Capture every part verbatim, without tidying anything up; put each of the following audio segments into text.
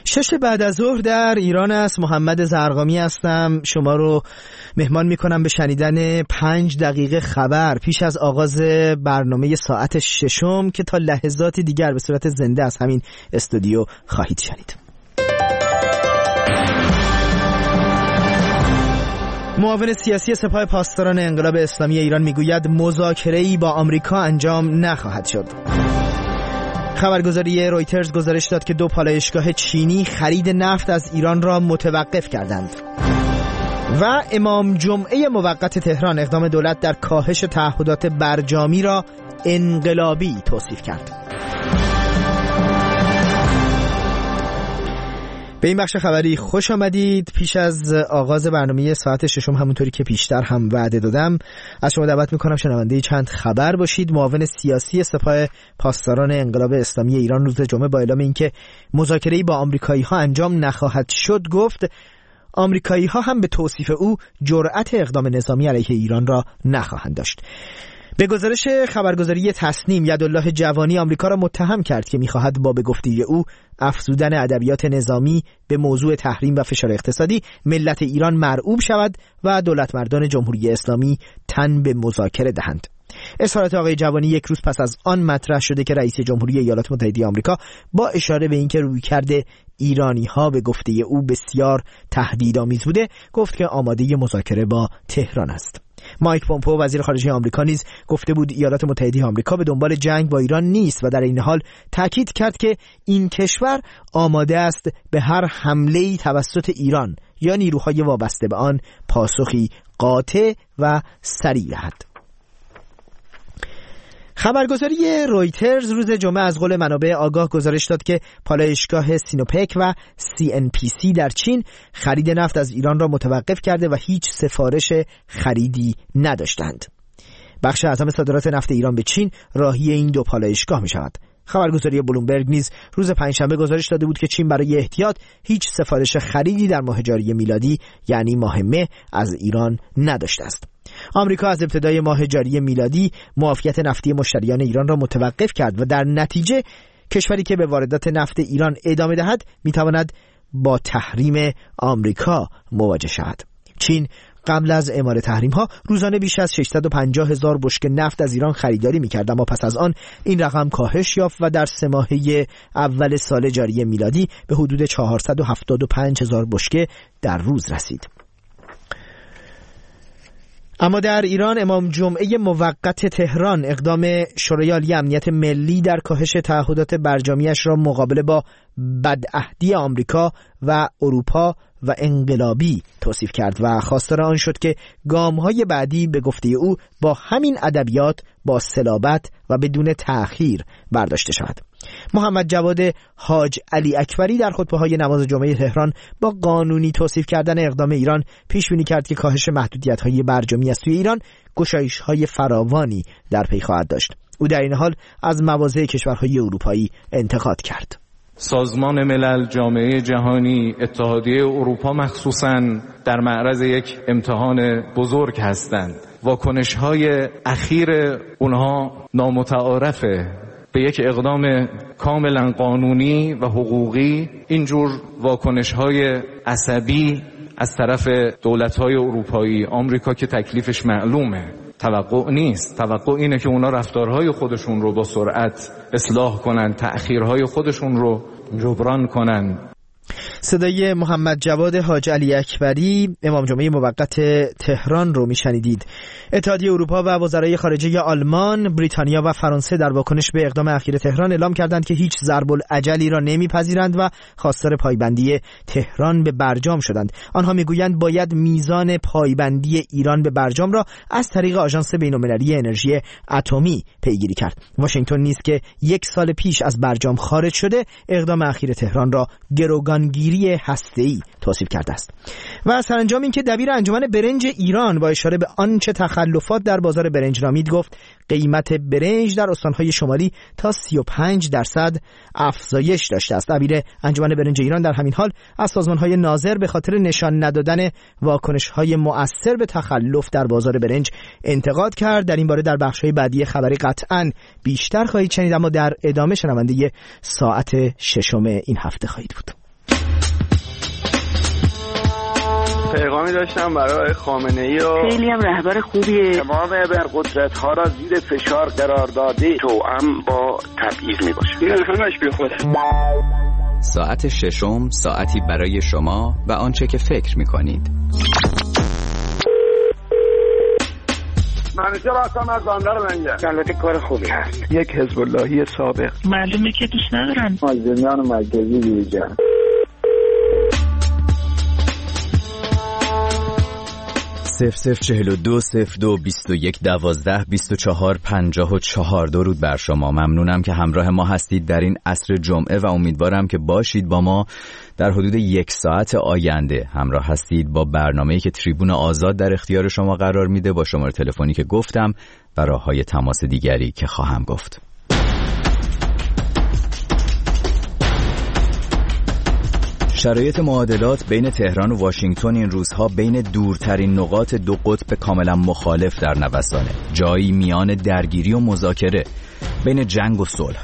شش بعد از ظهر در ایران است. محمد زرقامی هستم. شما رو مهمان میکنم به شنیدن پنج دقیقه خبر پیش از آغاز برنامه ساعت ششم که تا لحظات دیگر به صورت زنده از همین استودیو خواهید شنید. معاون سیاسی سپاه پاسداران انقلاب اسلامی ایران میگوید مذاکره‌ای با آمریکا انجام نخواهد شد. خبرگزاری رویترز گزارش داد که دو پالایشگاه چینی خرید نفت از ایران را متوقف کردند. و امام جمعه موقت تهران اقدام دولت در کاهش تعهدات برجامی را انقلابی توصیف کرد. به این بخش خبری خوش آمدید. پیش از آغاز برنامه ساعت ششم همونطوری که پیشتر هم وعده دادم از شما دعوت میکنم شنونده چند خبر باشید. معاون سیاسی سپاه پاسداران انقلاب اسلامی ایران روز جمعه با اعلام اینکه مذاکره‌ای با آمریکایی ها انجام نخواهد شد گفت آمریکایی ها هم به توصیف او جرأت اقدام نظامی علیه ایران را نخواهند داشت. به گزارش خبرگزاری تصنیم یدالله جوانی آمریکا را متهم کرد که می‌خواهد با به گفته او افزودن ادبیات نظامی به موضوع تحریم و فشار اقتصادی ملت ایران مرعوب شود و دولتمردان جمهوری اسلامی تن به مذاکره دهند. اظهارات آقای جوانی یک روز پس از آن مطرح شده که رئیس جمهوری ایالات متحده آمریکا با اشاره به اینکه رویکرد ایرانی‌ها به گفته او بسیار تهدیدآمیز بوده گفت که آماده مذاکره با تهران است. مایک پومپئو وزیر خارجه آمریکا نیز گفته بود ایالات متحده آمریکا به دنبال جنگ با ایران نیست و در این حال تاکید کرد که این کشور آماده است به هر حمله‌ای توسط ایران یا نیروهای وابسته به آن پاسخی قاطع و سریع دهد. خبرگزاری رویترز روز جمعه از قول منابع آگاه گزارش داد که پالایشگاه سینوپک و سی ان پی سی در چین خرید نفت از ایران را متوقف کرده و هیچ سفارش خریدی نداشتند. بخش اعظم صادرات نفت ایران به چین راهی این دو پالایشگاه می شود. خبرگزاری بلومبرگ نیز روز پنجشنبه گزارش داده بود که چین برای احتیاط هیچ سفارش خریدی در ماه جاری میلادی یعنی ماه مه از ایران نداشته است. آمریکا از ابتدای ماه جاری میلادی معافیت نفتی مشتریان ایران را متوقف کرد و در نتیجه کشوری که به واردات نفت ایران ادامه دهد میتواند با تحریم آمریکا مواجه شود. چین قبل از اعمال تحریم ها روزانه بیش از ششصد و پنجاه هزار بشکه نفت از ایران خریداری میکرد، اما پس از آن این رقم کاهش یافت و در سه ماهه اول سال جاری میلادی به حدود چهارصد و هفتاد و پنج هزار بشکه در روز رسید. اما در ایران امام جمعه موقت تهران اقدام شورای عالی امنیت ملی در کاهش تعهدات برجامیش را مقابله با بدعهدی آمریکا و اروپا و انقلابی توصیف کرد و خواستار آن شد که گام‌های بعدی به گفته او با همین ادبیات با صلابت و بدون تأخیر برداشته شود. محمد جواد حاج علی اکبری در خطبه‌های نماز جمعه تهران با قانونی توصیف کردن اقدام ایران پیش بینی کرد که کاهش محدودیت‌های برجامی از توی ایران گشایش‌های فراوانی در پی خواهد داشت. او در این حال از مواضع کشورهای اروپایی انتقاد کرد. سازمان ملل، جامعه جهانی، اتحادیه اروپا مخصوصاً در معرض یک امتحان بزرگ هستند. واکنش‌های اخیر اونها نامتعارفه به یک اقدام کاملا قانونی و حقوقی. اینجور واکنش‌های عصبی از طرف دولت‌های اروپایی، آمریکا که تکلیفش معلومه، توقع نیست. توقع اینه که اونا رفتارهای خودشون رو با سرعت اصلاح کنن، تأخیرهای خودشون رو جبران کنن. صدای محمد جواد حاج علی اکبری امام جمعه موقت تهران رو میشنیدید. اتحادیه اروپا و وزرای خارجه آلمان، بریتانیا و فرانسه در واکنش به اقدام اخیر تهران اعلام کردند که هیچ ضرب الاجلی را نمیپذیرند و خواستار پایبندی تهران به برجام شدند. آنها میگویند باید میزان پایبندی ایران به برجام را از طریق آژانس بین‌المللی انرژی اتمی پیگیری کرد. واشنگتن نیز که یک سال پیش از برجام خارج شده اقدام اخیر تهران را گروگانگیری هسته‌ای توصیف کرده است. و سرانجام این که دبیر انجمن برنج ایران با اشاره به آنچه تخلفات در بازار برنج نامید گفت قیمت برنج در استانهای شمالی تا سی و پنج درصد افزایش داشته است. دبیر انجمن برنج ایران در همین حال از سازمانهای ناظر به خاطر نشان ندادن واکنش‌های مؤثر به تخلف در بازار برنج انتقاد کرد. در این باره در بخش‌های بعدی خبری قطعاً بیشتر خواهید شنید، اما در ادامه شنونده ساعت ششم این هفته خواهید بود. پیغامی داشتم برای خامنه‌ای و خیلی هم رهبر خوبیه. تمام قدرت‌ها را زیر فشار قرار داده توأم با تبعیض میباشه. این همش بی خوده. ساعت ششم، ساعتی برای شما و آنچه که فکر می‌کنید. منیجر هستم از بندر منگل. البته کار خوبی هست. یک حزب اللهی سابق. معلومه که دوست ندارن. مازنیان مرکزی بیرجن. صفر صفر چهل و دو صفر دو بیست و یک دوازده بیست و چهار پنجاه و چهار. درود بر شما. ممنونم که همراه ما هستید در این عصر جمعه و امیدوارم که باشید با ما در حدود یک ساعت آینده همراه هستید با برنامه‌ای که تریبون آزاد در اختیار شما قرار میده، با شماره تلفنی که گفتم و راه‌های تماس دیگری که خواهم گفت. شرایط معادلات بین تهران و واشنگتن این روزها بین دورترین نقاط دو قطب کاملا مخالف در نوسانه، جایی میان درگیری و مذاکره، بین جنگ و صلح.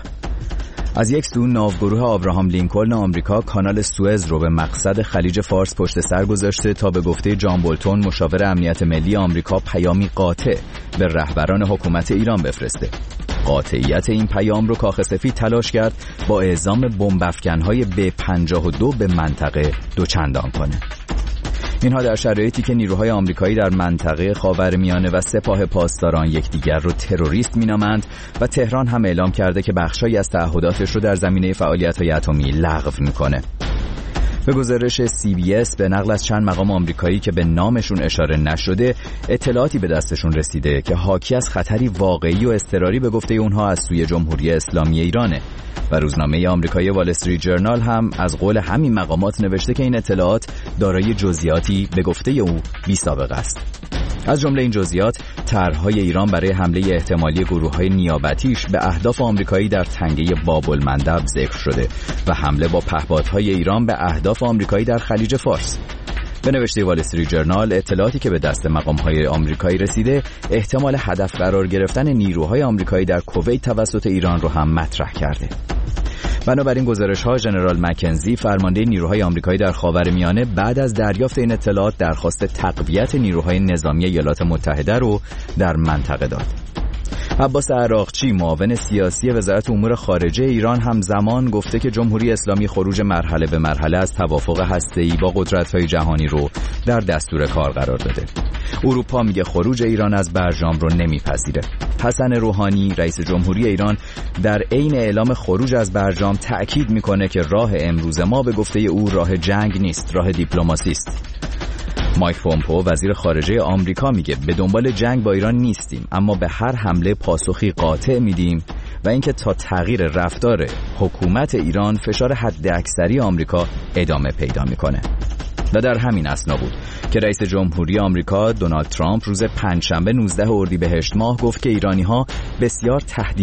از یک سو ناوگروه آبراهام لینکلن آمریکا کانال سوئز رو به مقصد خلیج فارس پشت سر گذاشته تا به گفته جان بولتون مشاور امنیت ملی آمریکا پیامی قاطع به رهبران حکومت ایران بفرسته. قاطعیت این پیام رو کاخ سفید تلاش کرد با اعزام بمب افکن‌های ب پنجاه و دو به منطقه دوچندان کنه. اینها در شرایطی که نیروهای آمریکایی در منطقه خاورمیانه و سپاه پاسداران یکدیگر رو تروریست مینامند و تهران هم اعلام کرده که بخشایی از تعهداتش رو در زمینه فعالیت‌های اتمی لغو میکنه. به گزارش سی بی اس به نقل از چند مقام آمریکایی که به نامشون اشاره نشده، اطلاعاتی به دستشون رسیده که حاکی از خطری واقعی و اضطراری به گفته اونها از سوی جمهوری اسلامی ایرانه و روزنامه آمریکایی وال استریت جورنال هم از قول همین مقامات نوشته که این اطلاعات دارای جزئیاتی به گفته او بی سابقه است. از جمله این جزئیات طرح‌های ایران برای حمله احتمالی گروه‌های نیابتیش به اهداف آمریکایی در تنگه باب المندب ذکر شده و حمله با پهپادهای ایران به اهداف آمریکایی در خلیج فارس. به نوشته وال استریت جورنال، اطلاعاتی که به دست مقام‌های آمریکایی رسیده احتمال هدف قرار گرفتن نیروهای آمریکایی در کویت توسط ایران رو هم مطرح کرده. بنابراین گزارش‌ها ژنرال مکنزی فرمانده نیروهای آمریکایی در خاورمیانه بعد از دریافت این اطلاعات درخواست تقویت نیروهای نظامی ایالات متحده رو در منطقه داد. عباس عراقچی معاون سیاسی وزارت امور خارجه ایران همزمان گفته که جمهوری اسلامی خروج مرحله به مرحله از توافق هسته‌ای با قدرت‌های جهانی رو در دستور کار قرار داده. اروپا میگه خروج ایران از برجام رو نمیپذیره. حسن روحانی رئیس جمهوری ایران در عین اعلام خروج از برجام تأکید میکنه که راه امروز ما به گفته او راه جنگ نیست، راه دیپلماسی است. مایک پومپو وزیر خارجه آمریکا میگه به دنبال جنگ با ایران نیستیم، اما به هر حمله پاسخی قاطع میدیم و اینکه تا تغییر رفتار حکومت ایران فشار حداکثری آمریکا ادامه پیدا میکنه. و در همین اثنا بود که رئیس جمهوری آمریکا دونالد ترامپ روز پنجشنبه نوزده اردیبهشت ماه گفت که ایرانی‌ها بسیار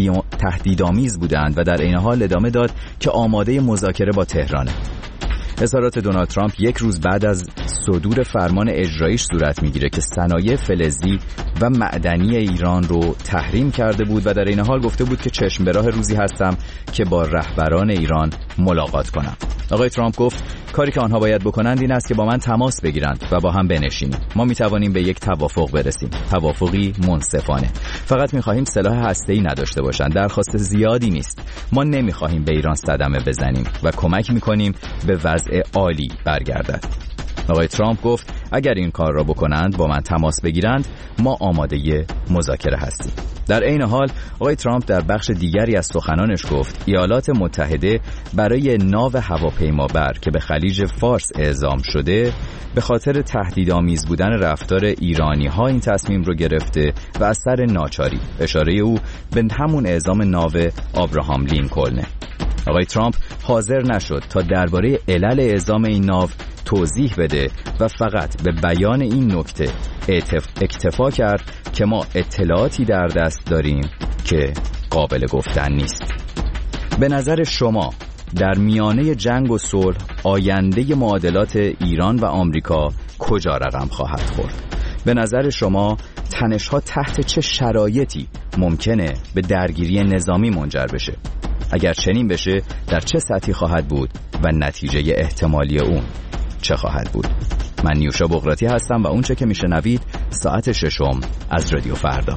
تهدیدآمیز بودند و در عین حال ادامه داد که آماده مذاکره با تهرانه. اظهارات دونالد ترامپ یک روز بعد از صدور فرمان اجراییش صورت میگیره که صنایع فلزی و معدنی ایران رو تحریم کرده بود و در این حال گفته بود که چشم به راه روزی هستم که با رهبران ایران ملاقات کنم. آقای ترامپ گفت کاری که آنها باید بکنند این است که با من تماس بگیرند و با هم بنشینیم. ما میتوانیم به یک توافق برسیم، توافقی منصفانه. فقط میخواهیم سلاح هسته‌ای نداشته باشند. درخواست زیادی نیست. ما نمیخواهیم به ایران صدمه بزنیم و کمک میکنیم به وضع عالی برگردد. آقای ترامپ گفت اگر این کار را بکنند، با من تماس بگیرند، ما آماده مذاکره هستیم. در عین حال آقای ترامپ در بخش دیگری از سخنانش گفت ایالات متحده برای ناو هواپیمابر که به خلیج فارس اعزام شده به خاطر تهدیدآمیز بودن رفتار ایرانی‌ها این تصمیم رو گرفته و از سر ناچاری. اشاره او به همون اعزام ناو آبراهام لینکلن. آقای ترامپ حاضر نشد تا درباره علل اعزام این ناو توضیح بده و فقط به بیان این نکته اکتفا کرد که ما اطلاعاتی در دست داریم که قابل گفتن نیست. به نظر شما در میانه جنگ و صلح آینده معادلات ایران و آمریکا کجا رقم خواهد خورد؟ به نظر شما تنش‌ها تحت چه شرایطی ممکنه به درگیری نظامی منجر بشه؟ اگر چنین بشه در چه سطحی خواهد بود و نتیجه احتمالی اون چه خواهد بود؟ من نیوشا بغراتی هستم و اونچه که میشنوید ساعت ششم از رادیو فردا.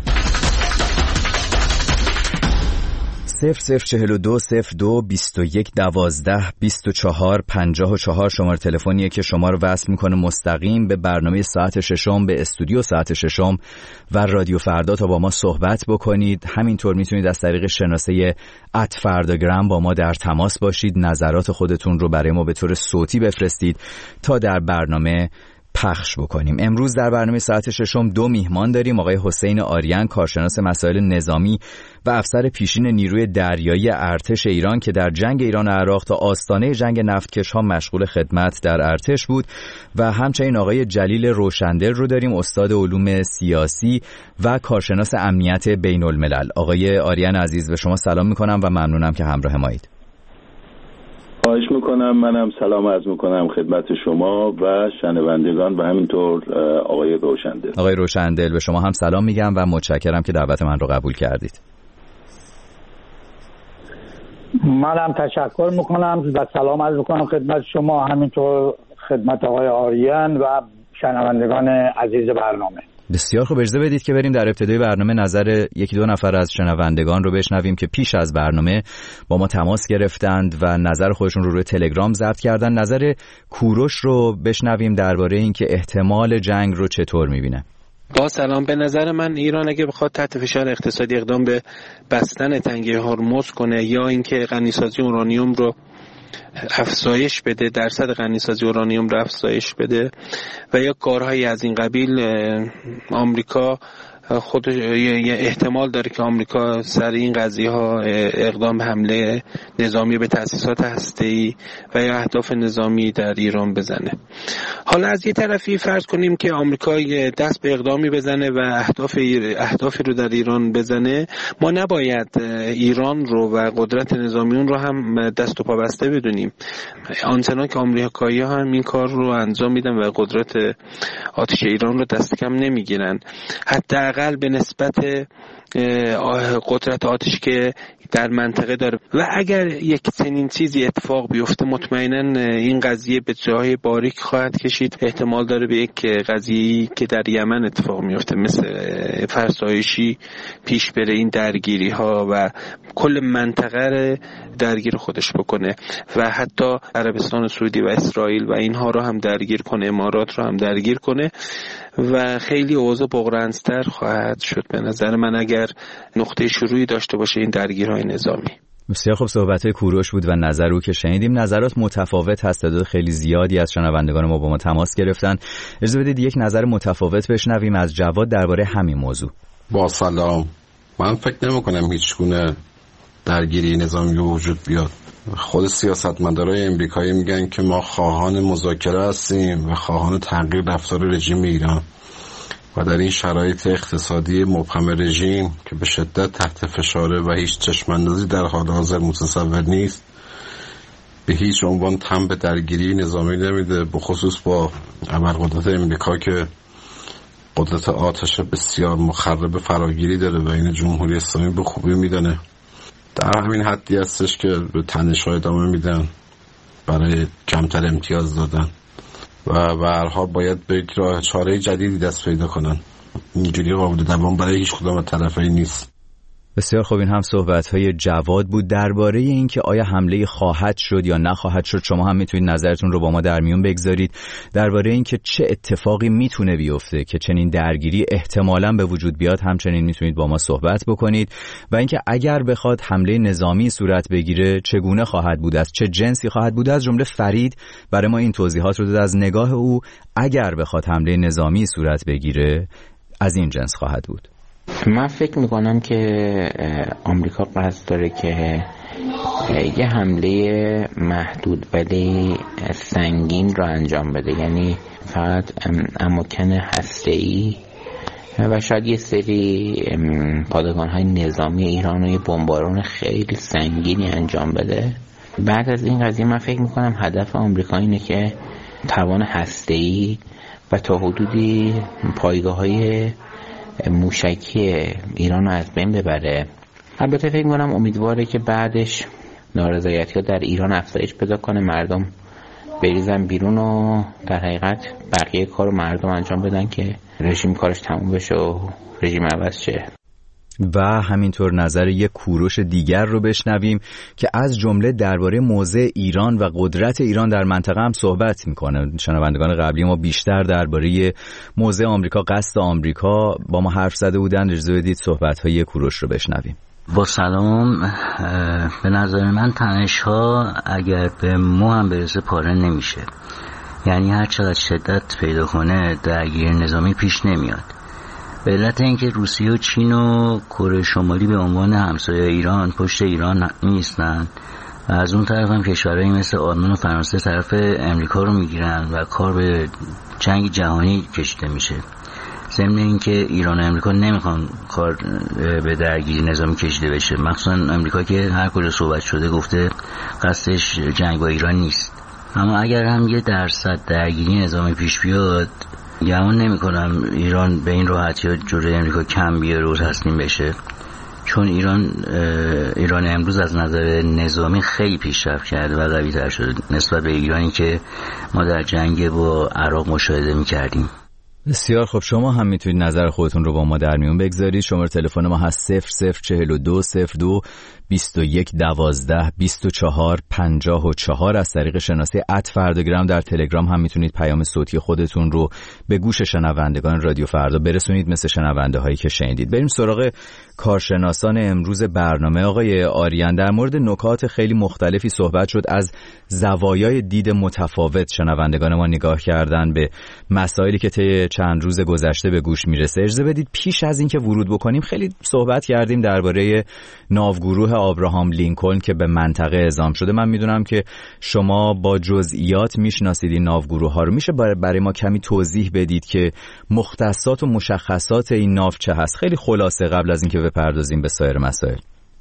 صفر صفر چهل و دو صفر دو بیست و یک دوازده بیست و چهار پنجاه و چهار شماره تلفنیه که شما رو وصل میکنه مستقیم به برنامه ساعت ششم، به استودیو ساعت ششم و رادیو فردا تا با ما صحبت بکنید. همینطور میتونید از طریق شناسه ات فرداگرام با ما در تماس باشید، نظرات خودتون رو برای ما به طور صوتی بفرستید تا در برنامه پخش بکنیم. امروز در برنامه ساعت ششم دو میهمان داریم. آقای حسین آریان، کارشناس مسائل نظامی و افسر پیشین نیروی دریایی ارتش ایران که در جنگ ایران و عراق تا آستانه جنگ نفتکش ها مشغول خدمت در ارتش بود، و همچنین آقای جلیل روشندل رو داریم، استاد علوم سیاسی و کارشناس امنیت بین الملل. آقای آریان عزیز، به شما سلام میکنم و ممنونم که همراه مایید. خواهش میکنم. منم سلام عرض میکنم خدمت شما و شنوندگان و همینطور آقای روشندل. آقای روشندل، به شما هم سلام میگم و متشکرم که دعوت من رو قبول کردید. منم تشکر میکنم و سلام عرض میکنم خدمت شما، همینطور خدمت آقای آریان و شنوندگان عزیز برنامه. بسیار خوب، اجازه بدید که بریم در ابتدای برنامه نظر یکی دو نفر از شنوندگان رو بشنویم که پیش از برنامه با ما تماس گرفتند و نظر خودشون رو روی تلگرام ضبط کردن. نظر کوروش رو بشنویم درباره اینکه احتمال جنگ رو چطور می‌بینه. با سلام، به نظر من ایران اگه بخواد تحت فشار اقتصادی اقدام به بستن تنگه هرمز کنه یا اینکه غنیسازی اورانیوم رو افزایش بده، درصد غنیسازی اورانیوم رو افزایش بده و یا کارهایی از این قبیل، آمریکا خود احتمال داره که آمریکا سر این قضیه ها اقدام به حمله نظامی به تأسیسات هسته‌ای و یا اهداف نظامی در ایران بزنه. حالا از یه طرفی فرض کنیم که آمریکا دست به اقدامی بزنه و اهداف اهدافی رو در ایران بزنه، ما نباید ایران رو و قدرت نظامی اون رو هم دست و پا بسته بدونیم. آنچنان که آمریکایی‌ها هم این کار رو انجام میدن و قدرت آتش ایران رو دست کم نمیگیرن، حداقل به نسبت قدرت آتش که در منطقه داره. و اگر یک چنین چیزی اتفاق بیفته، مطمئنا این قضیه به جای باریک خواهد کشید. احتمال داره به یک قضیه‌ای که در یمن اتفاق میفته مثل فرسایشی پیش بره، این درگیری ها و کل منطقه درگیر خودش بکنه و حتی عربستان سعودی و اسرائیل و اینها رو هم درگیر کنه، امارات رو هم درگیر کنه و خیلی اوضاع بغرنج‌تر خواهد شد به نظر من اگر نقطه شروعی داشته باشه این درگیری‌های نظامی. بسیار خوب، صحبت‌های کوروش بود و نظر رو که شنیدیم. نظرات متفاوت هست، تعداد خیلی زیادی از شنوندگان ما با ما تماس گرفتن. اجازه بدید یک نظر متفاوت بشنویم از جواد درباره همین موضوع. با سلام، من فکر نمی‌کنم هیچ گونه درگیری نظامی وجود بیاد. خود سیاستمدارای امریکایی میگن که ما خواهان مذاکره هستیم و خواهان تغییر رفتار رژیم ایران و در این شرایط اقتصادی مبهم رژیم که به شدت تحت فشاره و هیچ چشم‌اندازی در حال حاضر متصور نیست، به هیچ عنوان تن به درگیری نظامی نمیده، به خصوص با ابرقدرت امریکا که قدرت آتش بسیار مخرب فراگیری داره و این جمهوری اسلامی به خوبی میدونه. در همین حدی هستش که به تنش‌ها ادامه میدن برای کمتر امتیاز دادن و به هر حال باید به راه چاره جدیدی دست پیدا کنن. اینجوری قابل دوام برای هیچ کدام از طرفین نیست. بسیار خوب، این هم صحبت‌های جواد بود درباره اینکه آیا حمله خواهد شد یا نخواهد شد. شما هم میتونید نظرتون رو با ما در میون بگذارید درباره اینکه چه اتفاقی میتونه بیفته که چنین درگیری احتمالاً به وجود بیاد. همچنین میتونید با ما صحبت بکنید و اینکه اگر بخواد حمله نظامی صورت بگیره چگونه خواهد بود، از چه جنسی خواهد بود. از جمله فرید برای ما این توضیحات رو داد از نگاه او. اگر بخواد حمله نظامی صورت بگیره از این جنس خواهد بود. من فکر میکنم که آمریکا قصد داره که یه حمله محدود ولی سنگین رو انجام بده، یعنی فقط اماکن هسته‌ای و شاید یه سری پادگان‌های نظامی ایران رو یه بمباران خیلی سنگینی انجام بده. بعد از این قضیه من فکر میکنم هدف آمریکا اینه که توان هسته‌ای و تا حدودی پایگاه‌های موشکی ایران رو از بین ببره. البته فکر می‌کنم امیدواره که بعدش نارضایتی‌ها در ایران افزایش پیدا کنه، مردم بریزن بیرون و در حقیقت بقیه کارو مردم انجام بدن که رژیم کارش تموم بشه و رژیم عوض شه. و همینطور نظر یک کوروش دیگر رو بشنویم که از جمله درباره موضع ایران و قدرت ایران در منطقه هم صحبت میکنه. شنوندگان قبلی ما بیشتر درباره موضع آمریکا، قصد آمریکا با ما حرف زده بودن. اجازه بدید صحبت‌های یک کوروش رو بشنویم. با سلام، به نظر من تنش‌ها اگر به مو هم برسه پاره نمیشه، یعنی هر چقدر شدت پیدا کنه درگیری نظامی پیش نمیاد. به علت اینکه روسیه و چین و کره شمالی به عنوان همسایه ایران پشت ایران نیستن و از اون طرف هم کشورهایی مثل آلمان و فرانسه طرف امریکا رو میگیرن و کار به جنگ جهانی کشیده میشه. ضمن اینکه ایران و امریکا نمیخوان کار به درگیری نظامی کشیده بشه، مخصوصا امریکا که هر کجا صحبت شده گفته قصدش جنگ با ایران نیست. اما اگر هم یه درصد درگیری نظامی پیش بیاد، گمان نمی کنم ایران به این راحتی ها جلوی امریکا کم بیاره و تسلیم بشه، چون ایران ایران امروز از نظر نظامی خیلی پیشرفت کرده و قوی تر شده نسبت به ایرانی که ما در جنگ با عراق مشاهده می کردیم. بسیار خب، شما هم میتونید نظر خودتون رو با ما در میون بگذارید. شماره تلفن ما هست صفر صفر چهل و دو صفر دو بیست و یک دوازده بیست و چهار پنجاه و چهار. از طریق شناسه ات فرداگرام در تلگرام هم میتونید پیام صوتی خودتون رو به گوش شنوندگان رادیو فردا برسونید، مثل شنونده هایی که شنیدید. بریم سراغ کارشناسان امروز برنامه. آقای آریان، در مورد نکات خیلی مختلفی صحبت شد. از زوایای دید متفاوت شنوندگان ما نگاه کردن به مسائلی که طی چند روز گذشته به گوش میرسه. اجازه بدید پیش از اینکه ورود بکنیم خیلی صحبت کردیم درباره ناوگروه آبراهام لینکلن که به منطقه اعزام شده. من میدونم که شما با جزئیات میشناسید این ناوگروه ها رو. میشه برای ما کمی توضیح بدید که مختصات و مشخصات این ناو چه هست؟ خیلی خلاصه قبل از اینکه بپردازیم به سایر مسائل.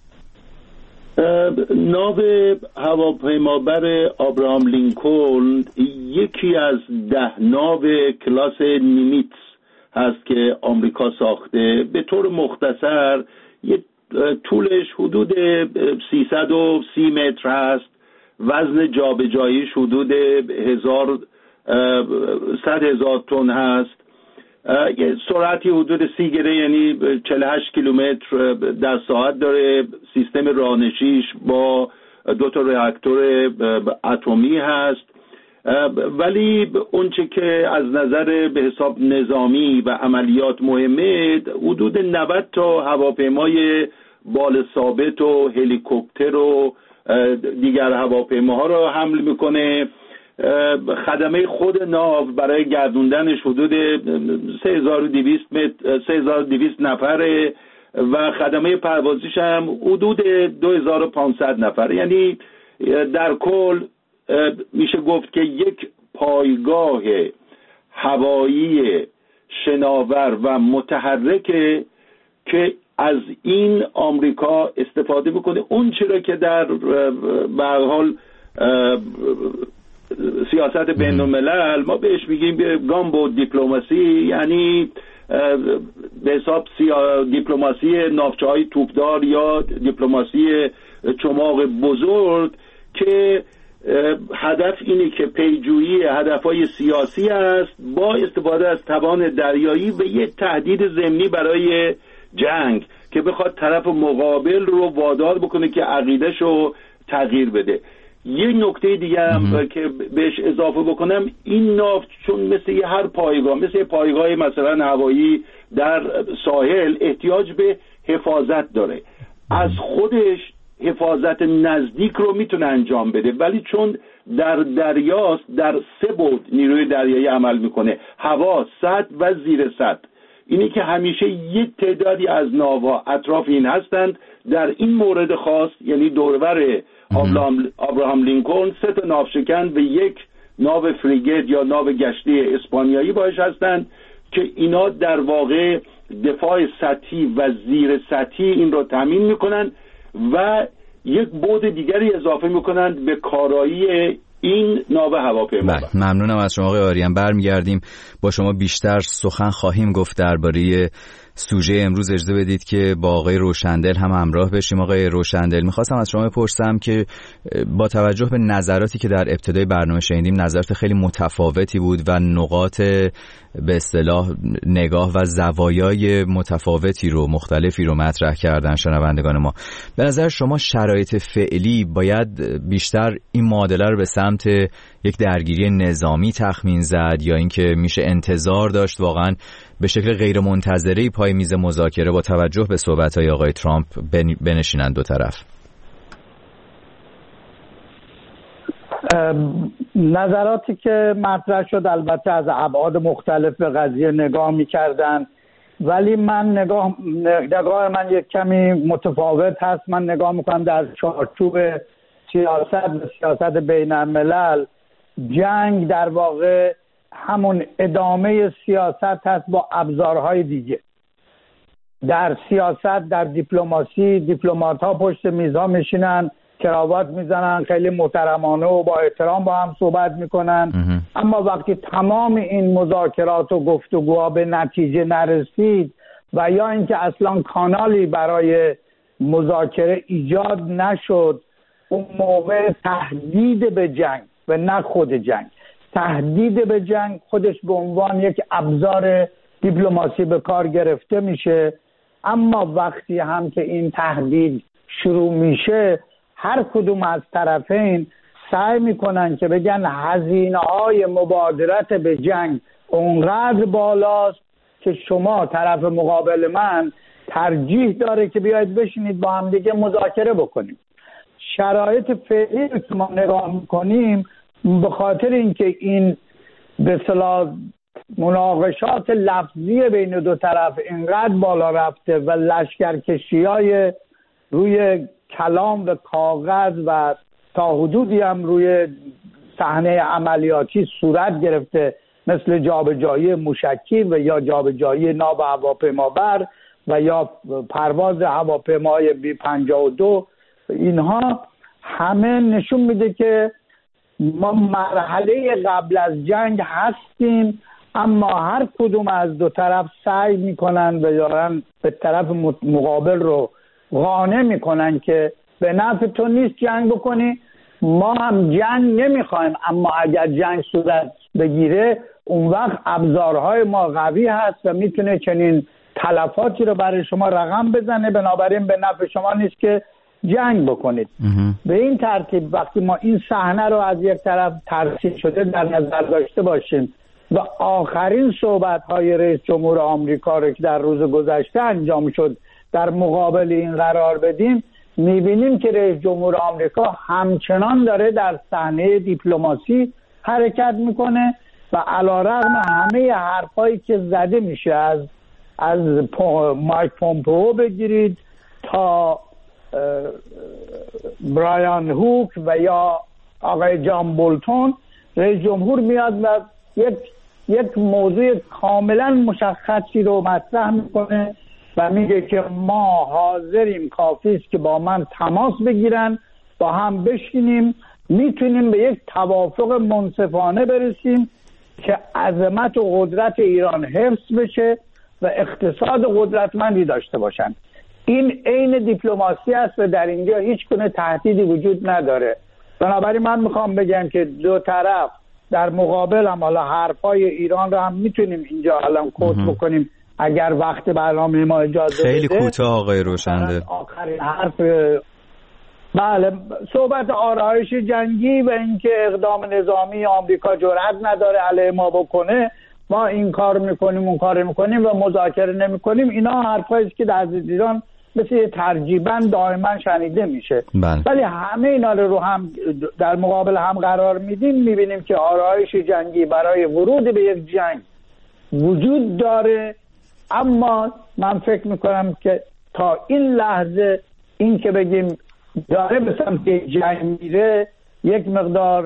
ناو هواپیمابر آبراهام لینکلن یکی از ده ناو کلاس نیمیتس هست که آمریکا ساخته. به طور مختصر یه طولش حدود سیصد و سی متر هست، وزن جابجاییش حدود هزار صد هزار تن هست، یه سرعتی حدود سی گره یعنی چهل و هشت کیلومتر در ساعت داره. سیستم رانشیش با دو تا راکتور اتمی هست. ولی اونچه که از نظر به حساب نظامی و عملیات مهمه، حدود نود تا هواپیمای بال ثابت و هلیکوپتر و دیگر هواپیماها رو حمل میکنه. خدمه خود ناو برای گردوندنش حدود سه هزار و دویست نفره و خدمه پروازیش هم حدود دو هزار و پانصد نفر. یعنی در کل میشه گفت که یک پایگاه هوایی شناور و متحرک که از این آمریکا استفاده میکنه. اون چرا که در به هر حال سیاست بین الملل ما بهش میگیم گامبو دیپلماسی، یعنی به حساب دیپلماسی ناوچه‌های توپدار یا دیپلماسی چماق بزرگ، که هدف اینه که پیجویی هدفهای سیاسی است با استفاده از توان دریایی و یک تهدید ضمنی برای جنگ که بخواد طرف مقابل رو وادار بکنه که عقیدهشو تغییر بده. یک نکته دیگه هم که بهش اضافه بکنم، این ناو چون مثل یه هر پایگاه، مثل پایگاه مثلا هوایی در ساحل احتیاج به حفاظت داره. از خودش حفاظت نزدیک رو میتونه انجام بده، ولی چون در دریاست در سه بعد نیروی دریایی عمل میکنه، هوا، سطح و زیر سطح. اینی که همیشه یک تعدادی از ناوها اطراف این هستند. در این مورد خاص یعنی دورور آبراهام لینکلن سه تا ناوشکن و یک ناو فریگت یا ناو گشتی اسپانیایی باش هستند که اینا در واقع دفاع سطحی و زیر سطحی این رو تامین میکنن و یک بعد دیگری اضافه میکنند به کارایی این ناو هواپیما. بله، ممنونم از شما آقای آریان. برمیگردیم با شما بیشتر سخن خواهیم گفت درباره سوژه امروز اجازه بدید که با آقای روشندل هم همراه بشیم. آقای روشندل، میخواستم از شما بپرسم که با توجه به نظراتی که در ابتدای برنامه شنیدیم، نظرات خیلی متفاوتی بود و نقاط به اصطلاح نگاه و زوایای متفاوتی رو مختلفی رو مطرح کردن شنوندگان ما. به نظر شما شرایط فعلی باید بیشتر این معادله رو به سمت یک درگیری نظامی تخمین زد یا اینکه میشه انتظار داشت واقعا به شکل غیر منتظره‌ای پای میز مذاکره با توجه به صحبت‌های آقای ترامپ بنشینن دو طرف؟ نظراتی که مطرح شد البته از ابعاد مختلف به قضیه نگاه می‌کردن، ولی من نگاه نگاه من یک کمی متفاوت هست. من نگاه می‌کنم در چارچوب سیاست سیاست بین الملل، جنگ در واقع همون ادامه سیاست هست با ابزارهای دیگه. در سیاست، در دیپلماسی، دیپلمات‌ها پشت میزها میشینن، کراوات میزنن، خیلی محترمانه و با احترام با هم صحبت میکنن. اما وقتی تمام این مذاکرات و گفتگوها به نتیجه نرسید و یا اینکه اصلا کانالی برای مذاکره ایجاد نشد، اون موقع تهدید به جنگ و نه خود جنگ، تهدید به جنگ خودش به عنوان یک ابزار دیپلماسی به کار گرفته میشه. اما وقتی هم که این تهدید شروع میشه، هر کدوم از طرفین سعی میکنن که بگن هزینه های مبادرت به جنگ اونقدر بالاست که شما طرف مقابل من ترجیح داره که بیاید بشینید با هم دیگه مذاکره بکنیم. شرایط فعلی رو که ما نگاه میکنیم، به خاطر اینکه این به اصطلاح مناقشات لفظی بین دو طرف اینقدر بالا رفته و لشکرکشی‌های روی کلام و کاغذ و تا حدودی هم روی صحنه عملیاتی صورت گرفته، مثل جابجایی موشکی و یا جابجایی ناو هواپیمابر و یا پرواز هواپیمای بی پنجاه و دو، اینها همه نشون میده که ما مرحله قبل از جنگ هستیم، اما هر کدوم از دو طرف سعی میکنن و دارن به طرف مقابل رو قانع میکنن که به نفع تو نیست جنگ بکنی، ما هم جنگ نمیخوایم، اما اگر جنگ صورت بگیره اون وقت ابزارهای ما قوی هست و میتونه چنین تلفاتی رو برای شما رقم بزنه، بنابراین به نفع شما نیست که جنگ بکنید. به این ترتیب وقتی ما این صحنه رو از یک طرف ترسیم شده در نظر داشته باشیم و آخرین صحبت‌های رئیس جمهور آمریکا رو که در روز گذشته انجام شد در مقابل این قرار بدیم، می‌بینیم که رئیس جمهور آمریکا همچنان داره در صحنه دیپلماسی حرکت میکنه و علیرغم همه حرفایی که زده میشه، از از مایک پومپئو بگیرید تا برایان هوک و یا آقای جان بولتون، رئیس جمهور میاد و یک یک موضوع کاملا مشخصی رو مطرح میکنه و میگه که ما حاضریم، کافی است که با من تماس بگیرن، با هم بشینیم، میتونیم به یک توافق منصفانه برسیم که عظمت و قدرت ایران حفظ بشه و اقتصاد قدرتمندی داشته باشن. این عین دیپلماسی است و در اینجا هیچ گونه تهدیدی وجود نداره. بنابراین من میخوام بگم که دو طرف در مقابل هم، حالا حرفای ایران رو هم میتونیم اینجا الان کوت بکنیم اگر وقت برنامه ما اجازه بده. خیلی کوتاه آقای روشنده. آخرین حرف، بله، صحبت آرایش جنگی و اینکه اقدام نظامی آمریکا جرأت نداره علیه ما بکنه، ما این کار میکنیم اون کار میکنیم و مذاکره نمیکنیم، اینا حرفایی است که در ایران مثل ترجیباً دائما شنیده میشه. بله. ولی همه اینا رو هم در مقابل هم قرار میدیم، میبینیم که آرایش جنگی برای ورود به یک جنگ وجود داره، اما من فکر میکنم که تا این لحظه این که بگیم داره به سمت جنگ میره یک مقدار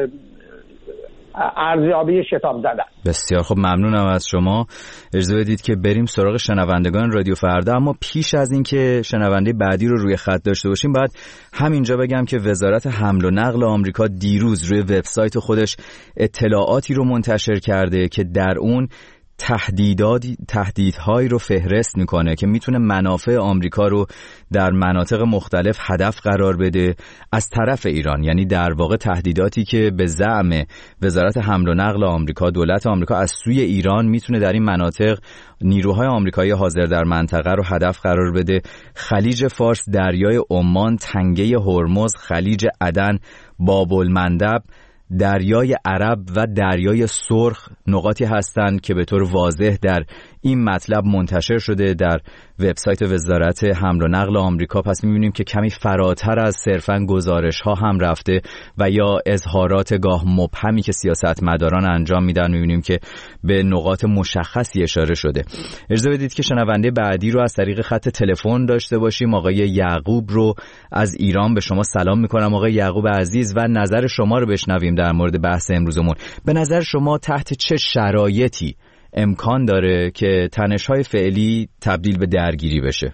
ارزیابی شتاب زدن. بسیار خب، ممنونم از شما. اجازه بدید که بریم سراغ شنوندگان رادیو فردا، اما پیش از این که شنونده بعدی رو روی خط داشته باشیم باید همینجا بگم که وزارت حمل و نقل آمریکا دیروز روی وبسایت خودش اطلاعاتی رو منتشر کرده که در اون تهدیداتی تهدیدهایی رو فهرست میکنه که میتونه منافع آمریکا رو در مناطق مختلف هدف قرار بده از طرف ایران. یعنی در واقع تهدیداتی که به زعم وزارت حمل و نقل آمریکا، دولت آمریکا از سوی ایران میتونه در این مناطق نیروهای آمریکایی حاضر در منطقه رو هدف قرار بده. خلیج فارس، دریای عمان، تنگه هرمز، خلیج عدن، باب المندب، دریای عرب و دریای سرخ نقاطی هستند که به طور واضح در این مطلب منتشر شده در وبسایت وزارت حمل و نقل آمریکا. پس می‌بینیم که کمی فراتر از صرفاً گزارش‌ها هم رفته و یا اظهارات گاه مبهمی که سیاستمداران انجام میدن، می‌بینیم که به نقاط مشخصی اشاره شده. اجازه بدید که شنونده بعدی رو از طریق خط تلفن داشته باشیم. آقای یعقوب رو از ایران به شما سلام می‌کنم. آقای یعقوب عزیز و نظر شما رو بشنویم در مورد بحث امروزمون. به نظر شما تحت چه شرایطی امکان داره که تنش‌های فعلی تبدیل به درگیری بشه؟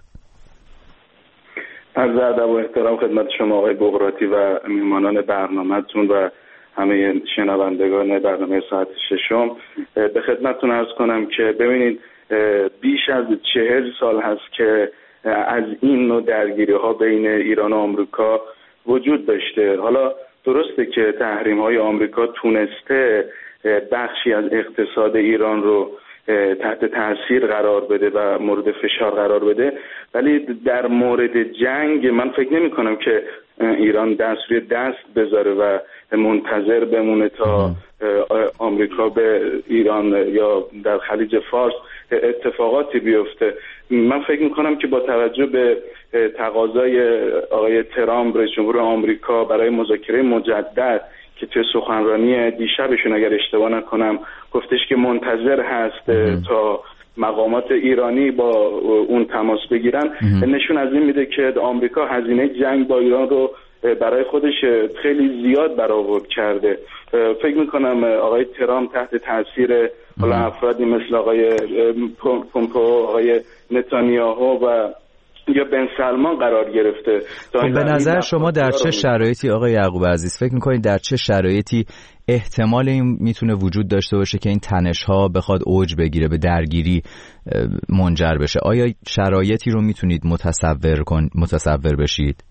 عرض ادب و احترام خدمت شما آقای بغراتی و میهمانان برنامه‌تون و همه شنوندگان برنامه ساعت ششم. به خدمتتون عرض کنم که ببینید بیش از چهل سال هست که از این نوع درگیری‌ها بین ایران و آمریکا وجود داشته. حالا درسته که تحریم‌های آمریکا تونسته بخشی از اقتصاد ایران رو تحت تاثیر قرار بده و مورد فشار قرار بده، ولی در مورد جنگ من فکر نمی کنم که ایران دست روی دست بذاره و منتظر بمونه تا آمریکا به ایران یا در خلیج فارس اتفاقاتی بیفته. من فکر میکنم که با توجه به تقاضای آقای ترامپ رئیس جمهور آمریکا برای مذاکره مجدد که توی سخنرانی دیشبشون اگر اشتباه نکنم گفتش که منتظر هست تا مقامات ایرانی با اون تماس بگیرن، نشون از این میده که آمریکا هزینه جنگ با ایران رو برای خودش خیلی زیاد برآورد کرده. فکر میکنم آقای ترامپ تحت تاثیر حالا افرادی مثل آقای پومپئو، آقای نتانیاهو و یا بن سلمان قرار گرفته. خب به نظر شما در چه شرایطی آقای یعقوب عزیز فکر میکنید در چه شرایطی احتمال این میتونه وجود داشته باشه که این تنش‌ها بخواد اوج بگیره، به درگیری منجر بشه؟ آیا شرایطی رو میتونید متصور کن متصور بشید؟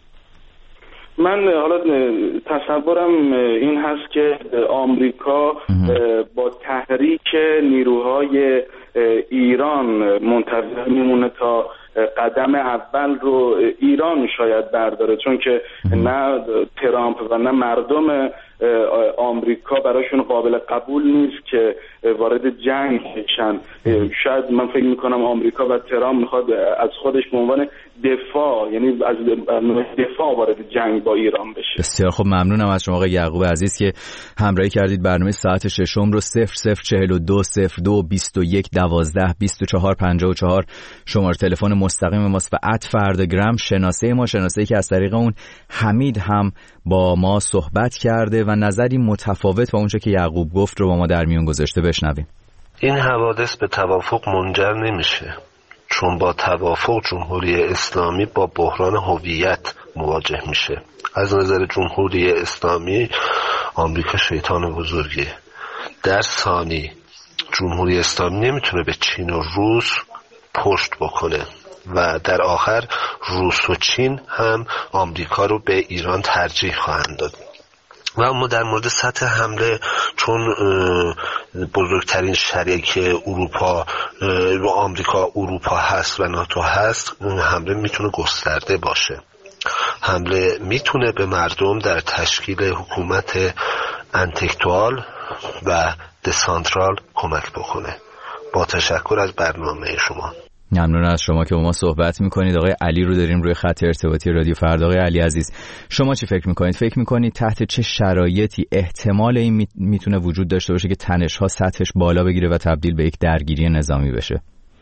من حالا تصورم این هست که آمریکا با تحریک نیروهای ایران منتظر میمونه تا قدم اول رو ایران شاید برداره، چون که نه ترامپ و نه مردم آمریکا براشون قابل قبول نیست که وارد جنگ بشن. شاید من فکر میکنم آمریکا و ترامپ میخواد از خودش به عنوان دفاع، یعنی از دفاع وارد جنگ با ایران بشه. بسیار خب، ممنونم از شما آقای یعقوب عزیز که همراهی کردید. برنامه ساعت ششم رو صفر صفر چهل و دو صفر دو بیست و یک دوازده بیست و چهار پنجاه و چهار شماره تلفن مستقیم ماست و ات فردگرام شناسه ما، شناسه‌ای که از طریق اون حمید هم با ما صحبت کرده و نظری متفاوت با اونچه که یعقوب گفت رو با ما در میون گذاشته. بشنویم. این حوادث به توافق منجر نمیشه، چون با توافق جمهوری اسلامی با بحران هویت مواجه میشه. از نظر جمهوری اسلامی آمریکا شیطان بزرگه. در ثانی جمهوری اسلامی نمیتونه به چین و روس پشت بکنه و در آخر روس و چین هم آمریکا رو به ایران ترجیح خواهند داد. و اما در مورد سطح حمله، چون بزرگترین شریک اروپا و آمریکا اروپا هست و ناتو هست، حمله میتونه گسترده باشه. حمله میتونه به مردم در تشکیل حکومت انتکتوال و دسانترال کمک بکنه. با تشکر از برنامه شما. ممنون از شما که با ما صحبت میکنید. آقای علی رو داریم روی خط ارتباطی رادیو فردا. آقای علی عزیز، شما چی فکر میکنید؟ فکر میکنید تحت چه شرایطی احتمال این میتونه وجود داشته باشه که تنش‌ها سطحش بالا بگیره و تبدیل به یک درگیری نظامی بشه؟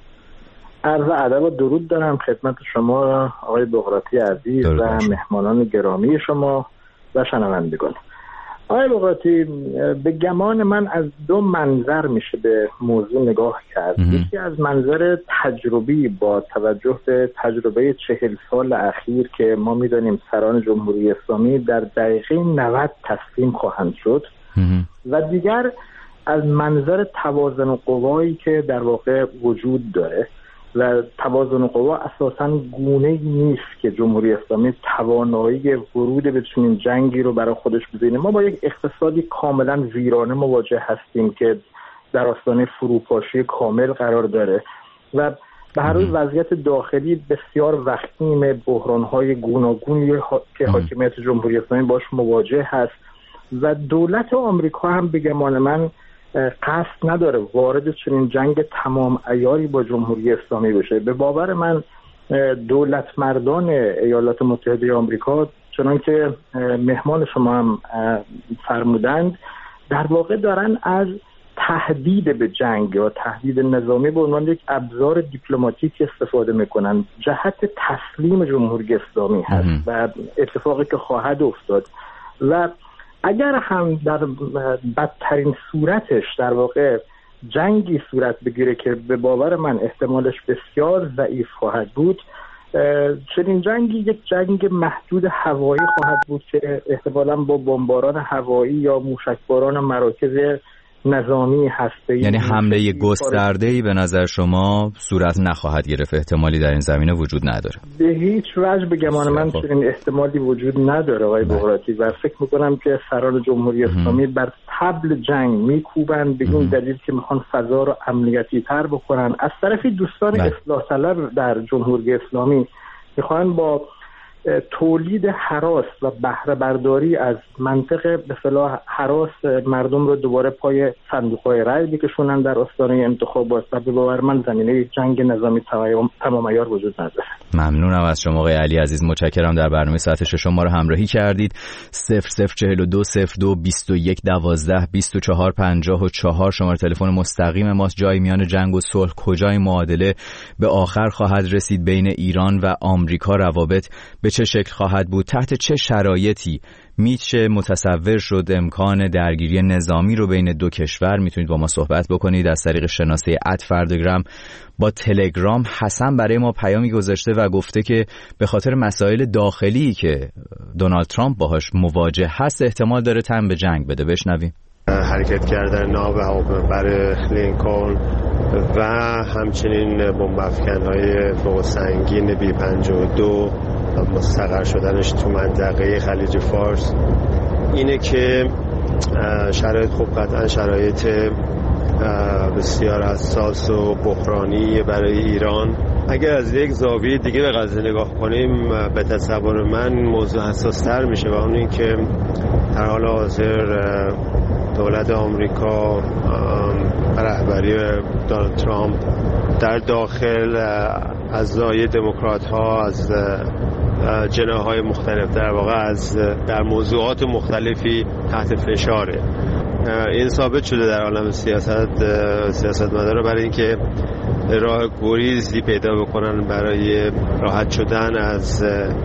عرض ادب و درود دارم خدمت شما آقای بغراتی عزیز و مهمانان گرامی شما و شنوندگان. آقای بغراتی، به گمان من از دو منظر میشه به موضوع نگاه کرد. یکی از منظر تجربی با توجه به تجربه چهل سال اخیر که ما میدانیم سران جمهوری اسلامی در دقیقه نود تسلیم خواهند شد، و دیگر از منظر توازن قوایی که در واقع وجود داره و توازن قوا اساساً گونه‌ای نیست که جمهوری اسلامی توانایی ورود به چنین جنگی رو برای خودش بزنه. ما با یک اقتصادی کاملا ویرانه مواجه هستیم که در آستانه فروپاشی کامل قرار داره و به هر روز وضعیت داخلی بسیار وخیم، بحران‌های گوناگونی که حاکمیت جمهوری اسلامی باش مواجه هست و دولت آمریکا هم به گمان من قصد نداره وارد چنین جنگ تمام عیاری با جمهوری اسلامی بشه. به باور من دولت مردان ایالات متحده آمریکا، چنان که مهمان شما هم فرمودند، در واقع دارن از تهدید به جنگ یا تهدید نظامی به عنوان یک ابزار دیپلماتیک استفاده میکنن. جهت تسلیم جمهوری اسلامی هست و اتفاقی که خواهد افتاد و اگر هم در بدترین صورتش در واقع جنگی صورت بگیره که به باور من احتمالش بسیار ضعیف خواهد بود، چنین جنگی یک جنگ محدود هوایی خواهد بود که احتمالاً با بمباران هوایی یا موشکباران مراکز نظامی هسته‌ای، یعنی حمله گسترده‌ای به نظر شما صورت نخواهد گرفت، احتمالی در این زمینه وجود نداره؟ به هیچ وجه به گمان من چنین احتمالی وجود نداره آقای بغراتی و فکر میکنم که سران جمهوری اسلامی بر طبل جنگ میکوبن به این دلیل که میخوان فضا رو امنیتی تر بکنن. از طرفی دوستان اصلاح طلب در جمهوری اسلامی میخوان با تولید هراس و بهره برداری از منطق به اصطلاح هراس مردم رو دوباره پای صندوق‌های رای بکشونن در آستانه انتخابات و به باور من زمینه جنگ نظامی تمام عیار وجود نداره. ممنونم از شما آقای علی عزیز، متشکرم در برنامه ساعت ششم ما رو همراهی کردید. صفر صفر چهل و دو صفر دو بیست و یک دوازده بیست و چهار پنجاه و چهار شماره تلفن مستقیم ماست. جای میان جنگ و صلح کجای معادله به آخر خواهد رسید بین ایران و آمریکا؟ روابط به چه شکل خواهد بود؟ تحت چه شرایطی میشه متصور شد امکان درگیری نظامی رو بین دو کشور؟ میتونید با ما صحبت بکنید از طریق شناسه ات فردگرام. با تلگرام حسن برای ما پیامی گذاشته و گفته که به خاطر مسائل داخلی که دونالد ترامپ باهاش مواجه هست احتمال داره تن به جنگ بده. بشنویم. حرکت کردن ناو هواپیمابر لینکلن و همچنین بمب افکن‌های فوق سنگین بی پنجاه و دو مستقر شدنش تو منطقه خلیج فارس اینه که شرایط خوب قطعا شرایط بسیار حساس و بحرانی برای ایران. اگر از یک زاویه دیگه به قضیه نگاه کنیم به تصور من موضوع حساس تر میشه و اون این که در حال حاضر دولت آمریکا رهبری دونالد ترامپ در داخل اعضای دموکرات ها از جناح‌های مختلف در واقع از در موضوعات مختلفی تحت فشاره. این ثابت شده در عالم سیاست سیاستمدارا برای اینکه راه گریزی پیدا بکنن برای راحت شدن از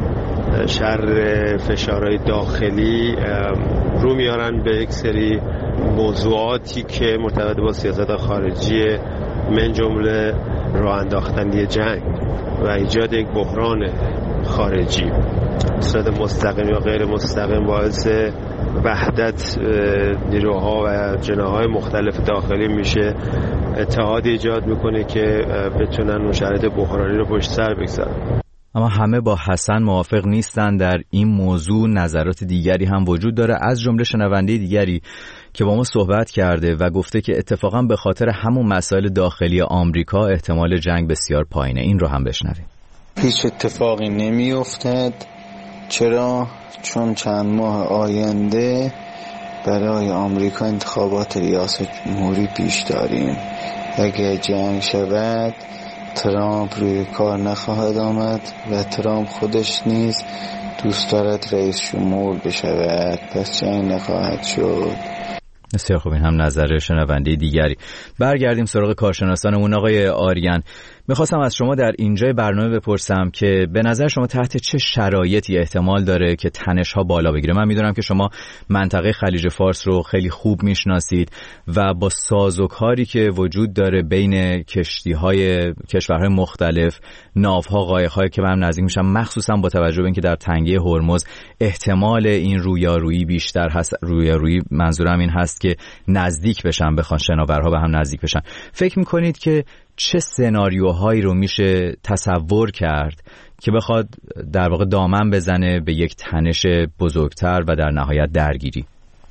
شر فشارهای داخلی رو میارن به یک سری موضوعاتی که مرتبط با سیاست خارجی من جمله راه انداختن جنگ و ایجاد یک بحران خارجی صورت مستقیم یا غیر مستقیم باعث وحدت نیروها و جناح‌های مختلف داخلی میشه، اتحاد ایجاد میکنه که بتونن اون شرایط بحرانی رو پشت سر بگذارن. اما همه با حسن موافق نیستن. در این موضوع نظرات دیگری هم وجود داره، از جمله شنونده دیگری که با ما صحبت کرده و گفته که اتفاقا به خاطر همون مسائل داخلی آمریکا احتمال جنگ بسیار پایینه. این رو هم بشنویم. هیچ اتفاقی نمی افتد. چرا؟ چون چند ماه آینده برای آمریکا انتخابات ریاست جمهوری پیش داریم. اگر جنگ شود ترامپ روی کار نخواهد آمد و ترامپ خودش نیز دوست دارد رئیس جمهور بشود، پس جنگ نخواهد شد. بسیار خوب، این هم نظر شنونده دیگری. برگردیم سراغ کارشناسانمون. آقای آریان، میخواستم از شما در اینجای برنامه بپرسم که به نظر شما تحت چه شرایطی احتمال داره که تنش‌ها بالا بگیره؟ من میدونم که شما منطقه خلیج فارس رو خیلی خوب میشناسید و با سازوکاری که وجود داره بین کشتی‌های کشورهای مختلف، ناوها، قایق‌هایی که به هم نزدیک میشن، مخصوصا با توجه به اینکه در تنگه هرمز احتمال این رویارویی بیشتر هست. رویارویی منظورم این هست که نزدیک بشن، بخوان شناورها به هم نزدیک بشن. فکر میکنید که چه سناریوهایی رو میشه تصور کرد که بخواد در واقع دامن بزنه به یک تنش بزرگتر و در نهایت درگیری؟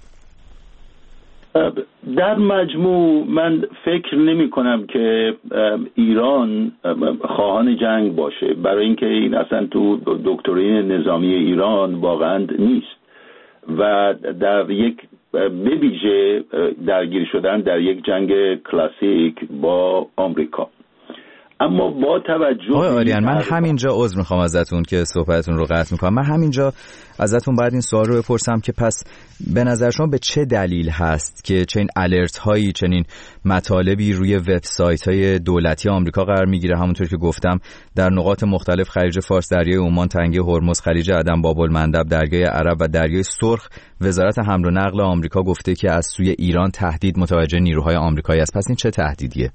در مجموع من فکر نمی کنم که ایران خواهان جنگ باشه، برای اینکه این اصلا تو دکترین نظامی ایران واقعا نیست و در یک به ویژه درگیر شدن در یک جنگ کلاسیک با آمریکا. اما با توجه آقای آریان، من همینجا عذر میخوام ازتون که صحبتتون رو قطع میکنم. من همینجا ازتون باید این سوال رو بپرسم که پس به نظر شما به چه دلیل هست که چنین الرت هایی، چنین مطالبی روی وبسایت های دولتی آمریکا قرار میگیره؟ همونطور که گفتم در نقاط مختلف خلیج فارس، دریای عمان، تنگه هرمز، خلیج عدن، باب المندب، دریای عرب و دریای سرخ، وزارت حمل و نقل آمریکا گفته که از سوی ایران تهدید متوجه نیروهای آمریکایی است. پس این چه تهدیدیه؟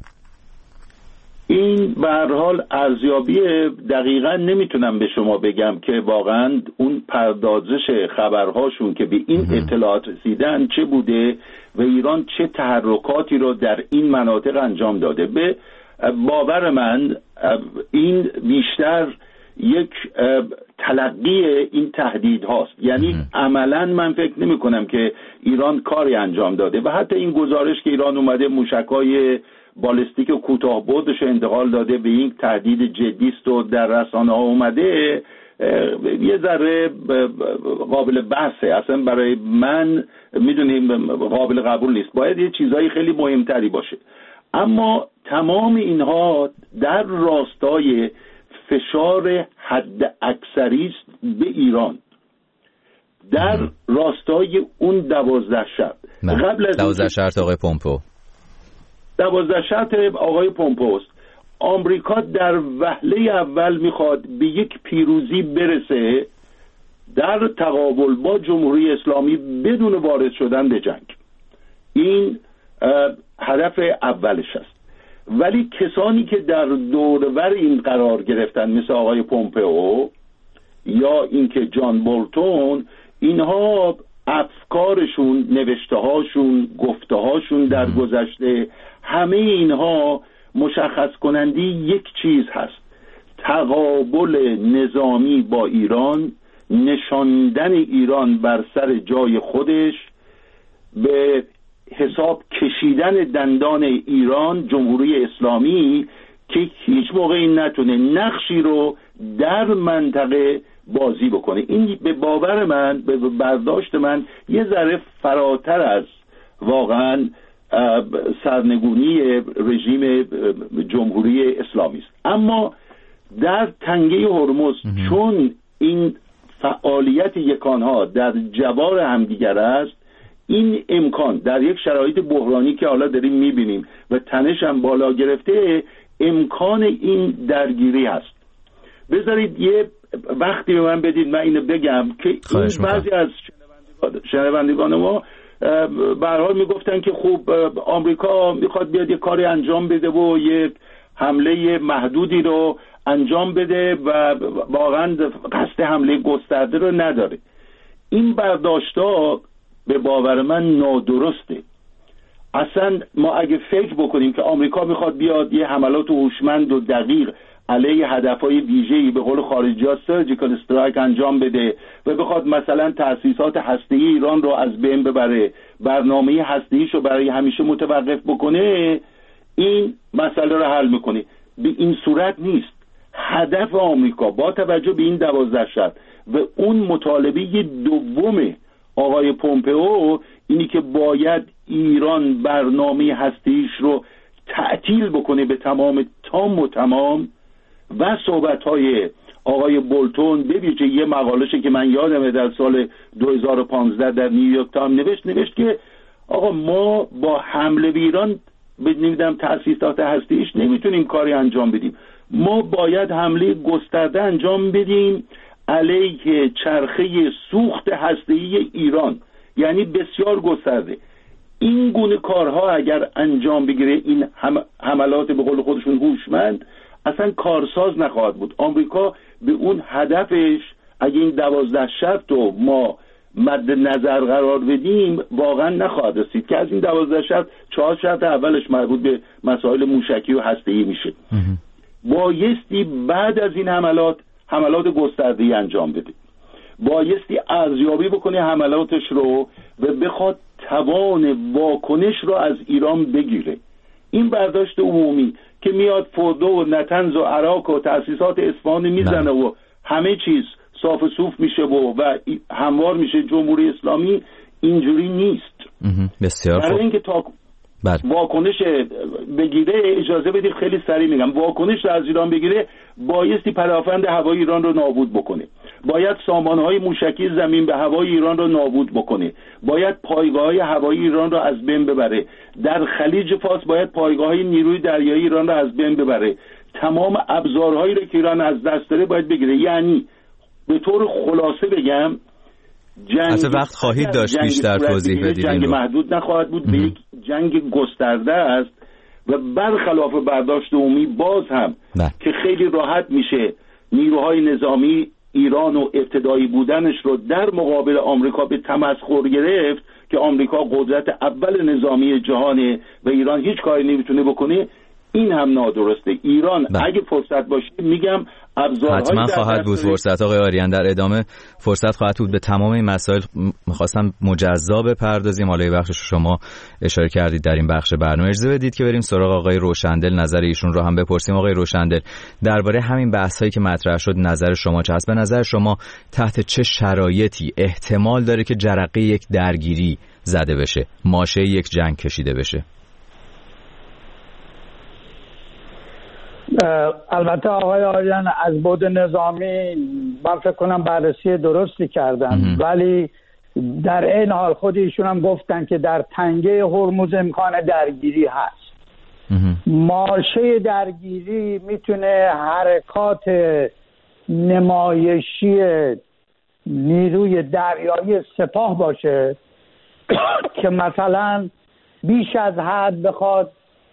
این به هر حال ارزیابی دقیقاً نمیتونم به شما بگم که واقعاً اون پردازش خبرهاشون که به این اطلاعات رسیدن چه بوده و ایران چه تحرکاتی رو در این مناطق انجام داده. به باور من این بیشتر یک تلقی این تهدید هاست، یعنی عملاً من فکر نمی کنم که ایران کاری انجام داده و حتی این گزارش که ایران اومده موشک‌های بالستیک کوتاه بعدش انتقال داده به این تهدید جدی است و در رسانه ها اومده، یه ذره قابل بحثه. اصلا برای من میدونیم قابل قبول نیست، باید یه چیزایی خیلی مهمتری باشه. اما تمام اینها در راستای فشار حد اکثری است به ایران، در راستای اون دوازده شب قبل از دوازده شرط آقای پومپو دوازده شرط آقای پومپوست. آمریکا در وهله اول میخواد به یک پیروزی برسه در تقابل با جمهوری اسلامی بدون وارد شدن به جنگ. این هدف اولش است. ولی کسانی که در دورور این قرار گرفتن مثل آقای پومپئو یا اینکه جان بولتون، اینها افکارشون، نوشته‌هاشون، گفته‌هاشون در گذشته، همه اینها مشخص کننده یک چیز هست: تقابل نظامی با ایران، نشاندن ایران بر سر جای خودش، به حساب کشیدن دندان ایران جمهوری اسلامی که هیچ موقعی نتونه نقشی رو در منطقه بازی بکنه. این به باور من، به برداشت من، یه ذره فراتر از واقعا سرنگونی رژیم جمهوری اسلامی است. اما در تنگه هرمز چون این فعالیت یکانها در جوار همدیگر است، این امکان در یک شرایط بحرانی که حالا داریم میبینیم و تنش هم بالا گرفته، امکان این درگیری هست. بذارید یه وقتی به من بدید من اینو بگم که این بعضی از شنوندگان ما به هر حال میگفتن که خوب آمریکا میخواد بیاد یه کاری انجام بده و یک حمله محدودی رو انجام بده و واقعا قصد حمله گسترده رو نداره. این برداشت‌ها به باور من نادرسته. اصلا ما اگه فکر بکنیم که آمریکا میخواد بیاد یه حملات هوشمند و دقیق علیه هدفهای ویژه‌ای، به قول خارجی‌ها سرجیکال استرایک، انجام بده و بخواد مثلا تأسیسات هسته‌ای ایران رو از بین ببره، برنامه هسته‌ایش رو برای همیشه متوقف بکنه، این مسئله رو حل میکنه. به این صورت نیست. هدف آمریکا با توجه به این دوازده شرط و اون مطالبه دوم آقای پومپئو اینی که باید ایران برنامه هسته‌ایش رو تعطیل بکنه به تمام تام و تمام، و صحبت‌های آقای بولتون به ویژه یه مقاله‌ای که من یادمه در سال دو هزار و پانزده در نیویورک تایمز نوشت نوشت که آقا ما با حمله به ایران به نمیدونم تأسیسات هسته‌ایش نمیتونیم کاری انجام بدیم. ما باید حمله گسترده انجام بدیم علیه چرخه سوخت هسته‌ای ایران، یعنی بسیار گسترده. این گونه کارها اگر انجام بگیره، این هم حملات به قول خودشون هوشمند، اصلا کارساز نخواهد بود. آمریکا به اون هدفش اگه این دوازده شرط رو ما مد نظر قرار بدیم واقعا نخواهد رسید، که از این دوازده شرط چهار شرط اولش مربوط به مسائل موشکی و هسته‌ای میشه. بایستی بعد از این حملات حملات گسترده‌ای انجام بده، بایستی ارزیابی بکنه حملاتش رو و بخواد توان واکنش رو از ایران بگیره. این برداشت عمومی که میاد فردو و نتنز و عراق و تأسیسات اصفهان میزنه و همه چیز صاف صوف میشه و, و هموار میشه جمهوری اسلامی، اینجوری نیست. بسیار خوب. برای اینکه تا واکنش بگیره، اجازه بدید خیلی سریع میگم، واکنش رو از ایران بگیره بایستی پدافند هوایی ایران رو نابود بکنه، باید سامانه‌های موشکی زمین به هوای ایران رو نابود بکنه، باید پایگاه‌های هوایی ایران رو از بین ببره، در خلیج فارس باید پایگاه‌های نیروی دریایی ایران رو از بین ببره، تمام ابزارهایی رو که ایران از دست داره باید بگیره. یعنی به طور خلاصه بگم، جنگ وقت خواهید داشت بیشتر توضیح بدید. جنگ محدود نخواهد بود، به یک جنگ گسترده است و برخلاف برداشت عمومی باز هم نه. که خیلی راحت میشه نیروهای نظامی ایران و ابتدایی بودنش رو در مقابل آمریکا به تمسخر گرفت که آمریکا قدرت اول نظامی جهانه و ایران هیچ کاری نمیتونه بکنه. این هم نادرسته. ایران با. اگه فرصت باشه میگم ابزارهای حتما خواهد بود فرصت. آقای آریان در ادامه فرصت خواهد بود به تمام این مسائل. می‌خواستم مجزا بپردازیم، حالا بخشش شما اشاره کردید در این بخش برنامه. اجازه بدید که بریم سراغ آقای روشندل، نظر ایشون رو هم بپرسیم. آقای روشندل، درباره همین بحثایی که مطرح شد نظر شما چه است؟ به نظر شما تحت چه شرایطی احتمال داره که جرقه یک درگیری زده بشه، ماشه یک جنگ کشیده بشه؟ البته آقای آریان از بعد نظامی من فکر کنم بررسی درستی کردن، ولی در این حال خود ایشون هم گفتن که در تنگه هرمز امکان درگیری هست. ماشه درگیری میتونه حرکات نمایشی نیروی دریایی سپاه باشه که مثلا بیش از حد بخواد،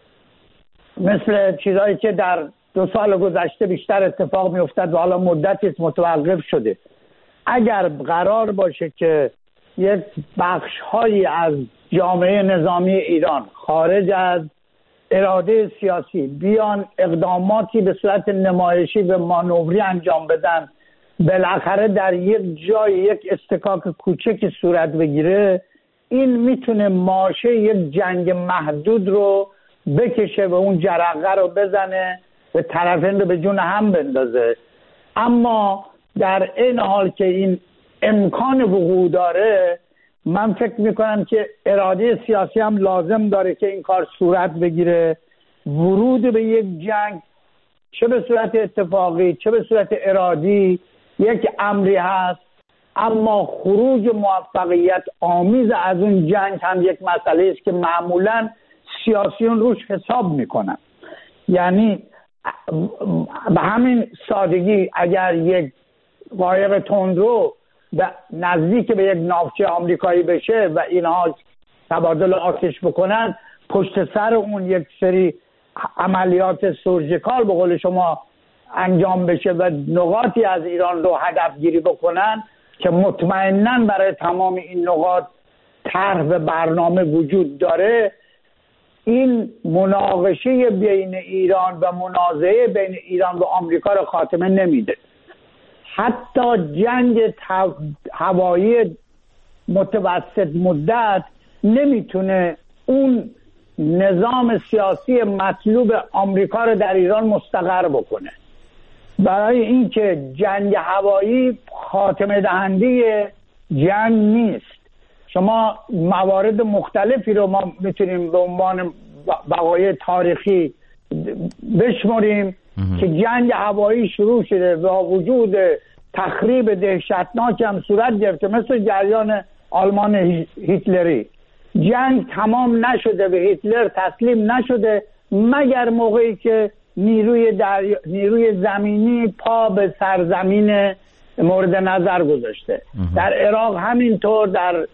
مثل چیزایی که در دو سال گذشته بیشتر اتفاق می افتاد و حالا مدتی متوقف شده. اگر قرار باشه که یک بخش هایی از جامعه نظامی ایران خارج از اراده سیاسی بیان اقداماتی به صورت نمایشی و مانوری انجام بدن، بالاخره در یک جای یک استکاک کوچکی صورت بگیره، این میتونه ماشه یک جنگ محدود رو بکشه و اون جرقه رو بزنه و طرفین رو به جون هم بندازه. اما در این حال که این امکان وقوع داره، من فکر میکنم که اراده سیاسی هم لازم داره که این کار صورت بگیره. ورود به یک جنگ چه به صورت اتفاقی چه به صورت ارادی یک امری هست، اما خروج موفقیت آمیز از اون جنگ هم یک مسئله است که معمولاً سیاسیون روش حساب میکنن. یعنی به همین سادگی اگر یک قایق تندرو نزدیک به یک ناوچه آمریکایی بشه و اینها تبادل آتش بکنن، پشت سر اون یک سری عملیات سورژیکال به قول شما انجام بشه و نقاطی از ایران رو هدف گیری بکنن که مطمئناً برای تمام این نقاط طرح و برنامه وجود داره، این مناقشه بین ایران و منازعه بین ایران و آمریکا را خاتمه نمیده. حتی جنگ هوایی متوسط مدت نمیتونه اون نظام سیاسی مطلوب آمریکا را در ایران مستقر بکنه. برای اینکه جنگ هوایی خاتمه دهنده جنگ نیست. شما موارد مختلفی رو ما میتونیم به عنوان وقایع تاریخی بشمریم که جنگ هوایی شروع شده و وجود تخریب دهشتناک هم صورت گرفته، مثل جریان آلمان هیتلری. جنگ تمام نشده و هیتلر تسلیم نشده مگر موقعی که نیروی دریا... نیروی زمینی پا به سرزمین مورد نظر گذاشته. در عراق همینطور، در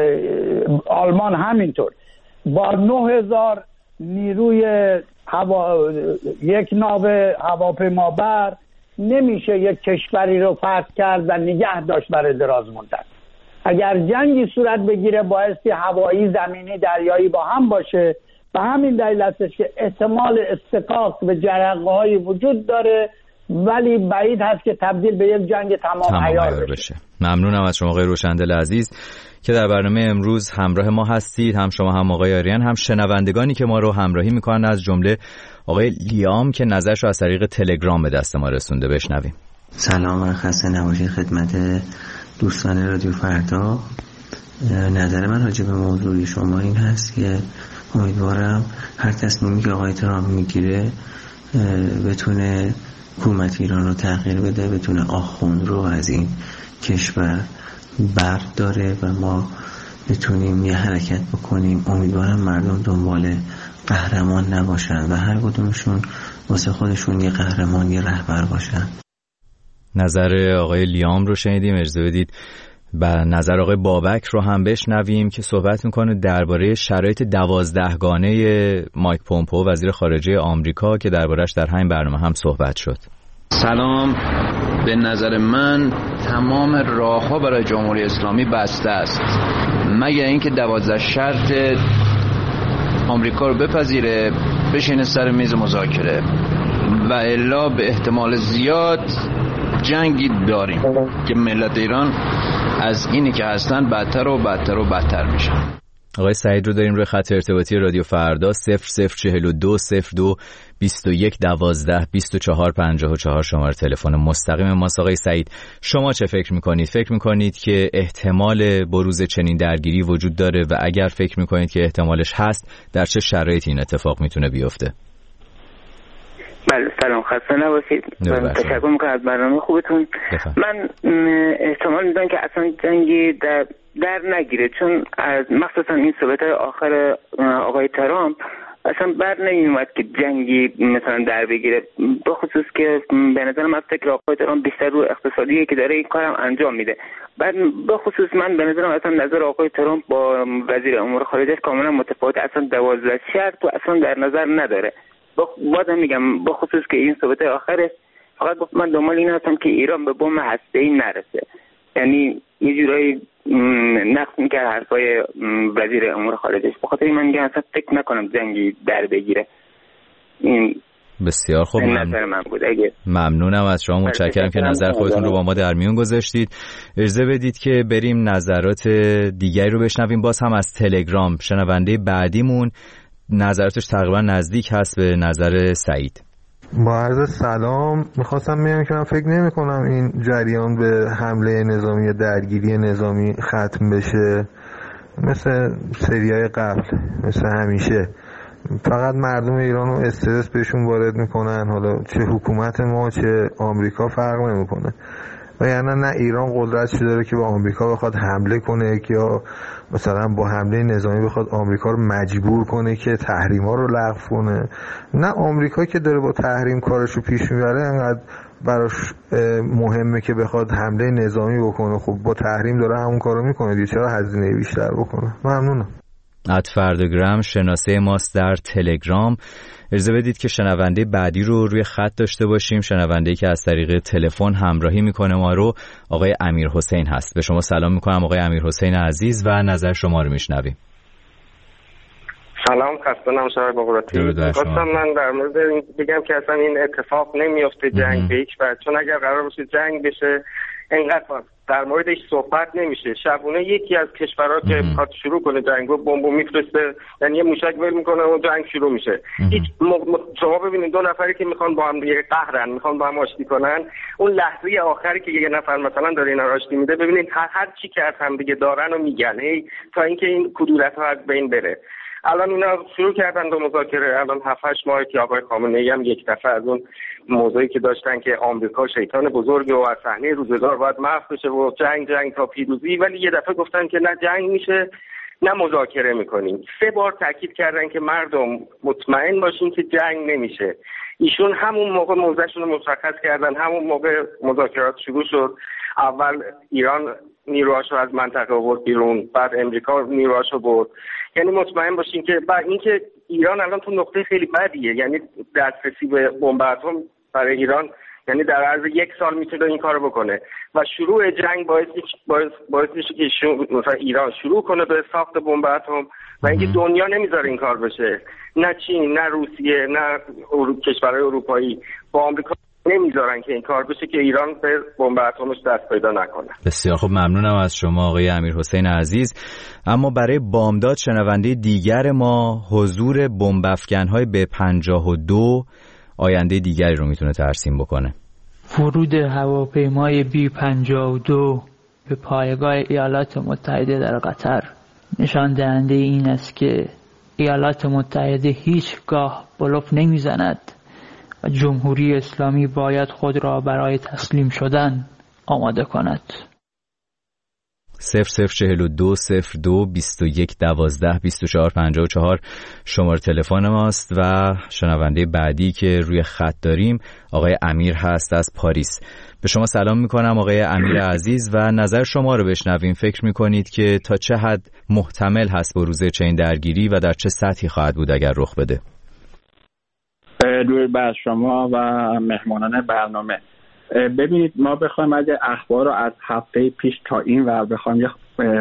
آلمان همینطور. با نه هزار نیروی هوا... یک ناو هواپیمابر نمیشه یک کشوری رو فتح کرد و نگه داشت برای دراز مدت. اگر جنگی صورت بگیره بایستی هوایی، زمینی، دریایی با هم باشه. به همین دلیل هستش که احتمال استقاق به جرقه‌های وجود داره، ولی بعید هست که تبدیل به یک جنگ تمام عیار بشه. بشه. ممنونم از شما آقای روشندل عزیز که در برنامه امروز همراه ما هستید. هم شما، هم آقای آریان، هم شنوندگانی که ما رو همراهی میکنن، از جمله آقای لیام که نظرش رو از طریق تلگرام به دست ما رسونده. بشنویم. سلام و خسته نباشید خدمت دوستان رادیو فردا. نظر من راجع به موضوع شما این هست که امیدوارم هر تصمیمی که آقای ترامپ میگیره بتونه حکومت ایران رو تغییر بده، بتونه آخوند رو از این کشور برداره و ما بتونیم یه حرکت بکنیم. امیدوارم مردم دنبال قهرمان نباشن و هر کدومشون واسه خودشون یه قهرمان، یه رهبر باشن. نظر آقای لیام رو شنیدیم. اجازه بدید و نظر آقای بابک رو هم بشنویم که صحبت میکنه درباره شرایط دوازدهگانه مایک پومپئو وزیر خارجه آمریکا که دربارش در همین برنامه هم صحبت شد. سلام. به نظر من تمام راه‌ها برای جمهوری اسلامی بسته است مگر اینکه دوازده شرط آمریکا رو بپذیره، بشینه سر میز مذاکره، و الا به احتمال زیاد جنگی داریم که ملت ایران از اینی که هستن بدتر و بدتر و بدتر میشن. آقای سعید رو داریم روی خط ارتباطی رادیو فردا. صفر صفر چهل و دو صفر دو بیست و یک دوازده بیست و چهار پنجاه و چهار شماره تلفن مستقیم ماست. آقای سعید، شما چه فکر میکنید؟ فکر میکنید که احتمال بروز چنین درگیری وجود داره و اگر فکر میکنید که احتمالش هست، در چه شرایطی این اتفاق میتونه بیفته؟ بله، سلام، خسته نباشید. من تشکر میکنم از برنامه خوبتون. بفهم. من احتمال میدونم که اصلا جنگی در در نگیره، چون از مخصوصا این صحبت آخر آقای ترامپ اصلا بر نمیومد که جنگی مثلا در بگیره، به خصوص که به نظر من فکر آقای ترامپ بیشتر رو اقتصادیه که داره این کارم انجام میده. بعد به خصوص من به نظرم اصلا نظر آقای ترامپ با وزیر امور خارجه کاملا متفاوته. اصلا دوازده شرط تو اصلا در نظر نداره. بازم میگم به خصوص که این صحبت آخرش فقط گفت من دنبال این هستم که ایران به بمب هسته‌ای نرسه. یعنی یه جورایی نقص میکرد حرفای وزیر امور خارجه. به خاطر من میگم اصلا فکر نکنم جنگی در بگیره. این بسیار خوب. نظر من بود. اگه ممنونم از شما، متشکرم که نظر خودتون رو با ما در میون گذاشتید. اجازه بدید که بریم نظرات دیگری رو بشنویم، باز هم از تلگرام. شنونده بعدیمون نظراتش تقریبا نزدیک هست به نظر سعید. با عرض سلام، میخواستم بگم که من فکر نمی کنم این جریان به حمله نظامی یا درگیری نظامی ختم بشه مثل سریای قبل، مثل همیشه. فقط مردم ایران رو استرس بهشون وارد میکنن، حالا چه حکومت ما چه آمریکا فرق نمیکنه. و یعنی نه ایران قدرتی داره که به آمریکا بخواد حمله کنه یا مثلا با حمله نظامی بخواد آمریکا رو مجبور کنه که تحریما رو لغو کنه، نه آمریکا که داره با تحریم کارشو پیش میبره انقدر براش مهمه که بخواد حمله نظامی بکنه. خب با تحریم داره همون کارو میکنه دیگه، چرا هزینه بیشتر بکنه؟ ممنونم. ادفردگرام شناسه ماست در تلگرام. اجازه بدید که شنونده بعدی رو روی خط داشته باشیم. شنونده‌ای که از طریق تلفن همراهی میکنه ما رو آقای امیر حسین هست. به شما سلام میکنم آقای امیر حسین عزیز و نظر شما رو میشنویم. سلام، خسته نباشید آقای بغراتی. خواستم من در مورد این بگم که اصلا این اتفاق نمیفته جنگ به هیچ وجه، چون اگر قرار باشه جنگ بشه اینقدر در موردش صحبت نمیشه. شبونه یکی از کشورها که میخواد شروع کنه جنگو بمبو میفرسته، یعنی یه موشک ول میکنه و جنگ شروع میشه. هیچ م... شما ببینید دو نفری که میخوان با هم دیگه قهرن، میخوان با هم آشتی کنن، اون لحظه آخری که یه نفر مثلا داره اینا رو آشتی میده، ببینید هر هر چی که از هم دیگه دارن و میگن هی تا اینکه این کدورت‌ها از بین بره. الان اینا شروع کردن به مذاکره. الان هفت هشت ماه که آقای خامنه‌ای هم یک دفعه از اون موضوعی که داشتن که آمریکا شیطان بزرگه و از صحنه روزگار باید محو بشه و جنگ جنگ تا پیروزی، ولی یه دفعه گفتن که نه جنگ میشه نه مذاکره میکنیم. سه بار تاکید کردن که مردم مطمئن باشین که جنگ نمیشه. ایشون همون موقع موضعشون رو مشخص کردن، همون موقع مذاکرات شروع شد. اول ایران نیروهاشو از منطقه آورد بیرون، بعد امریکا نیروهاشو برد. یعنی مطمئن باشین که بعد اینکه ایران الان تو نقطه خیلی بدیه، یعنی دسترسی به بمب اتم برای ایران یعنی در عرض یک سال میتونه این کارو بکنه و شروع جنگ باعث باعث باعث میشه که مثلا ایران شروع کنه به ساخت بمب اتم و اینکه دنیا نمیذاره این کار بشه. نه چین، نه روسیه، نه اروپا، کشورهای اروپایی با آمریکا نمیذارن که این کار بشه که ایران به بمب اتمش دست پیدا نکنه. بسیار خوب، ممنونم از شما آقای امیرحسین عزیز. اما برای بامداد شنونده دیگر ما، حضور بمب افکن‌های به پنجاه و دو آینده دیگری رو میتونه ترسیم بکنه. ورود هواپیمای بی پنجاه و دو به پایگاه ایالات متحده در قطر نشان دهنده این است که ایالات متحده هیچگاه بلوف نمیزند و جمهوری اسلامی باید خود را برای تسلیم شدن آماده کند. صفر صفر چهل و دو صفر دو بیست و یک دوازده بیست و چهار پنجاه و چهار شماره تلفن ماست و شنونده بعدی که روی خط داریم آقای امیر هست از پاریس. به شما سلام میکنم آقای امیر عزیز و نظر شما رو بشنویم. فکر میکنید که تا چه حد محتمل هست بروز چنین درگیری و در چه سطحی خواهد بود اگر رخ بده؟ درود بر شما و مهمانان برنامه. ببینید، ما بخوایم اگه اخبار رو از هفته پیش تا این ور بخوایم یه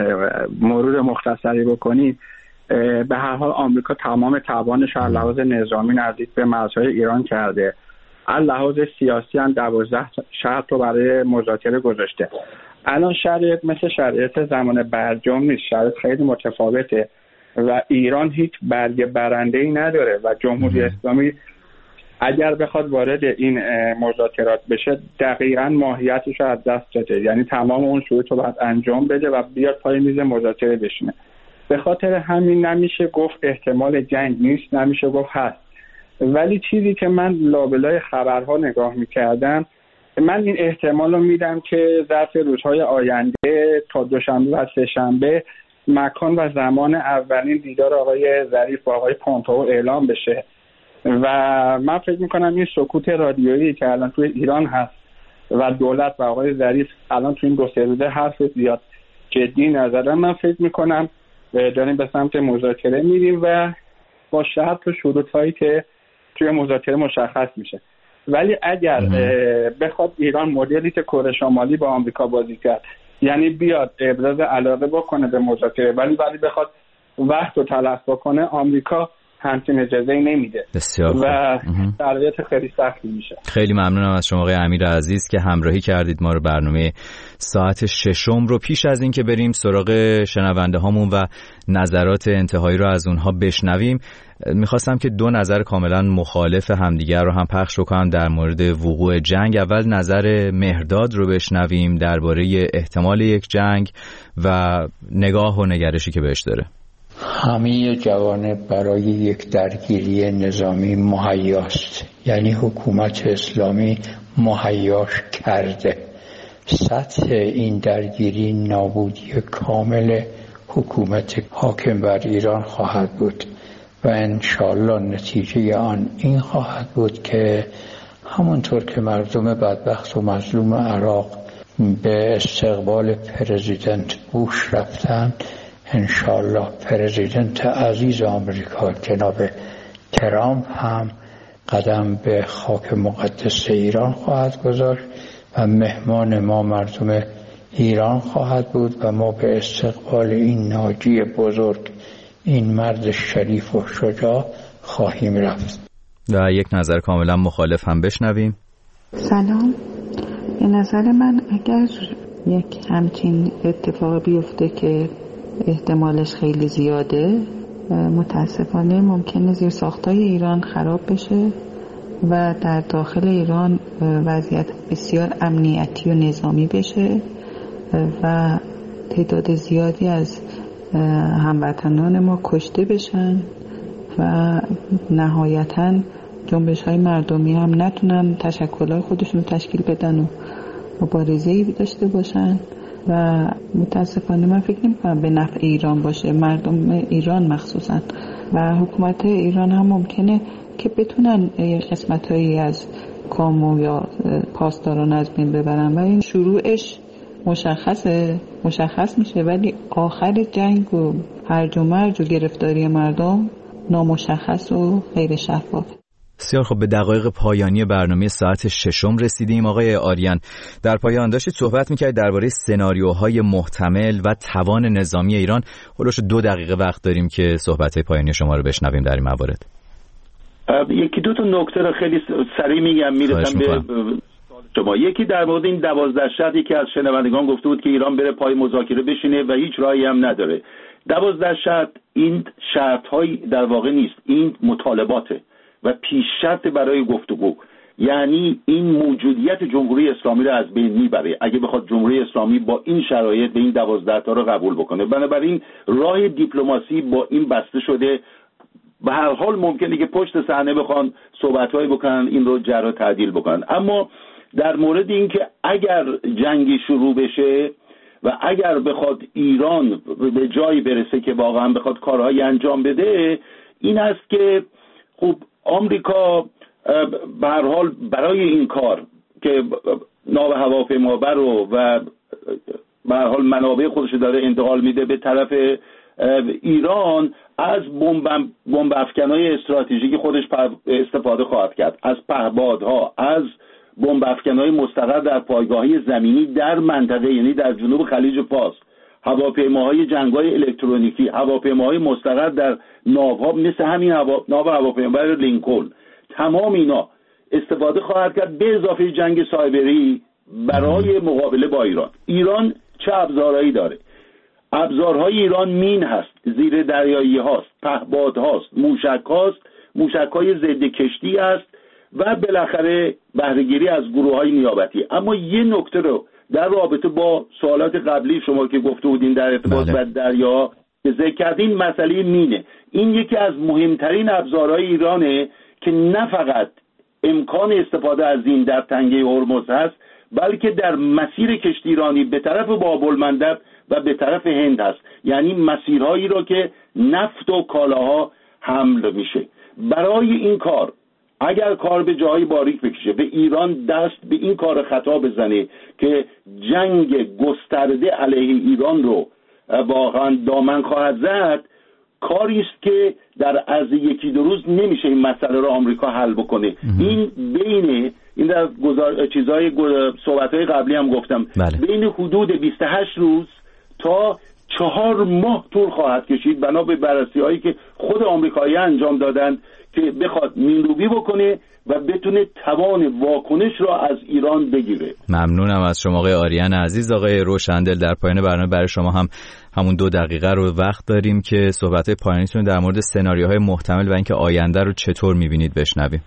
مرور مختصری بکنیم، به هر حال آمریکا تمام توانش از لحاظ نظامی نزدیک به مرزهای ایران کرده. از لحاظ سیاسی هم دوازده شرط رو برای مذاکره گذاشته. الان شرایط مثل شرایط زمان برجام نیست، شرایط خیلی متفاوته و ایران هیچ برگ برنده‌ای نداره و جمهوری اسلامی اگر بخواد وارد این مذاکرات بشه دقیقاً ماهیتش رو از دست داده. یعنی تمام اون شروط رو باید انجام بده و بیاد پای میز مذاکره بشینه. به خاطر همین نمیشه گفت احتمال جنگ نیست، نمیشه گفت هست. ولی چیزی که من لابلای خبرها نگاه میکردم، من این احتمال رو میدم که ظرف روزهای آینده تا دوشنبه و سه شنبه مکان و زمان اولین دیدار آقای ظریف با آقای پومپئو اعلام بشه و من فکر میکنم این سکوت رادیویی که الان توی ایران هست و دولت و آقای ظریف الان توی این دو سه روزه حرف زیاد جدی نزدن، من فکر میکنم داریم به سمت مذاکره میریم و با شرط و شروطهایی که توی مذاکره مشخص میشه. ولی اگر بخواد ایران مدلی که کره شمالی با آمریکا بازی کرد، یعنی بیاد ابراز علاقه بکنه به مذاکره ولی ولی بخواد وقت رو تلف بکنه، آمریکا همچین اجازه‌ای نمیده و شرایط خیلی سختی میشه. خیلی ممنونم از شما آقای امیر عزیز که همراهی کردید ما رو. برنامه ساعت ششم رو پیش از این که بریم سراغ شنونده هامون و نظرات انتهایی رو از اونها بشنویم، میخواستم که دو نظر کاملا مخالف همدیگر رو هم پخش بکنم در مورد وقوع جنگ. اول نظر مهرداد رو بشنویم درباره احتمال یک جنگ و نگاه و نگرشی که بهش داره. همه جوانب برای یک درگیری نظامی مهیاست، یعنی حکومت اسلامی مهیاش کرده. سطح این درگیری نابودی کامل حکومت حاکم بر ایران خواهد بود و انشالله نتیجه آن این خواهد بود که همونطور که مردم بدبخت و مظلوم عراق به استقبال پرزیدنت بوش رفتن، انشالله پرزیدنت عزیز آمریکا جناب ترامپ هم قدم به خاک مقدس ایران خواهد گذاشت و مهمان ما مردم ایران خواهد بود و ما به استقبال این ناجی بزرگ، این مرد شریف و شجاع خواهیم رفت. و یک نظر کاملا مخالف هم بشنویم. سلام، به نظر من اگر یک همچین اتفاق بیفته که احتمالش خیلی زیاده، متاسفانه ممکنه زیر ساختای ایران خراب بشه و در داخل ایران وضعیت بسیار امنیتی و نظامی بشه و تعداد زیادی از هموطنان ما کشته بشن و نهایتاً جنبش های مردمی هم نتونن تشکل‌های خودشون رو تشکیل بدن و مبارزه‌ای داشته باشن و متاسفانه من فکر نمی‌کنم به نفع ایران باشه، مردم ایران مخصوصا، و حکومت ایران هم ممکنه که بتونن قسمت هایی از کامو یا پاسداران از بین ببرن و این شروعش مشخصه مشخص میشه ولی آخر جنگ و هرج و مرج و گرفتاری مردم نامشخص و غیر شفاف. بسیار خب، به دقایق پایانی برنامه ساعت ششم رسیدیم. آقای آریان، در پایان داشتید صحبت میکرد درباره سناریوهای محتمل و توان نظامی ایران. هلوش دو دقیقه وقت داریم که صحبت پایانی شما رو بشنویم در این موارد. یکی دو تا نکته رو خیلی سریع میگم میرسم به شما. یکی در مورد این دوازده شرط، یکی از شنوندگان گفته بود که ایران بره پای مذاکره بشینه و هیچ راهی هم نداره. دوازده شرط این شرط های در واقع نیست، این مطالباته و پیش شرط برای گفتگو. یعنی این موجودیت جمهوری اسلامی رو از بین میبره اگه بخواد جمهوری اسلامی با این شرایط به این دوازده تا رو قبول بکنه. بنابراین راه دیپلماسی با این بسته شده. به هر حال ممکنه که پشت صحنه بخوان صحبت‌هایی بکنن، این رو جر و تعدیل بکنن. اما در مورد این که اگر جنگی شروع بشه و اگر بخواد ایران به جایی برسه که واقعا بخواد کارهایی انجام بده، این است که خب آمریکا به هر حال برای این کار که ناو هواپیمابر رو و به هر حال منابع خودش داره انتقال میده به طرف ایران، از بمب افکن‌های استراتژیک خودش استفاده خواهد کرد، از پهپادها، از بمب افکن‌های مستقر در پایگاه‌های زمینی در منطقه، یعنی در جنوب خلیج فارس، هواپیماهای جنگ‌های الکترونیکی، هواپیماهای مستقر در ناوها مثل همین هوا... ناو هواپیمابر لینکلن، تمام اینا استفاده خواهد کرد به اضافه جنگ سایبری برای مقابله با ایران. ایران چه ابزارهایی داره؟ ابزارهای ایران مین هست، زیر دریایی هاست، پهپاد هاست، موشک هاست، موشک های ضد کشتی است و بالاخره بهره‌گیری از گروه های نیابتی. اما یه نکته رو در رابطه با سوالات قبلی شما که گفته بودین در ارتباط با دریا ذکر کردین، مسئله مینه. این یکی از مهمترین ابزارهای ایرانه که نه فقط امکان استفاده از این در تنگه هرمز هست، بلکه در مسیر کشتی ایرانی به طرف باب المندب و به طرف هند هست. یعنی مسیرهایی را که نفت و کالاها حمل میشه. برای این کار اگر کار به جایی باریک بکشه و ایران دست به این کار خطا بزنه که جنگ گسترده علیه ایران رو واقعا دامن خواهد زد، کاری است که در از یکی دو روز نمیشه این مسئله رو آمریکا حل بکنه. این بین این در گزار... چیزای صحبت‌های قبلی هم گفتم، بله. بین حدود بیست و هشت روز تا چهار ماه طول خواهد کشید بنا به بررسی‌هایی که خود آمریکایی‌ها انجام دادن که بخواد مینروبی بکنه و بتونه توان واکنش را از ایران بگیره. ممنونم از شما آقای آریان عزیز. آقای روشندل، در پایان برنامه برای شما هم همون دو دقیقه رو وقت داریم که صحبت پایانیتون در مورد سناریوهای محتمل و اینکه آینده رو چطور می‌بینید بشنویم.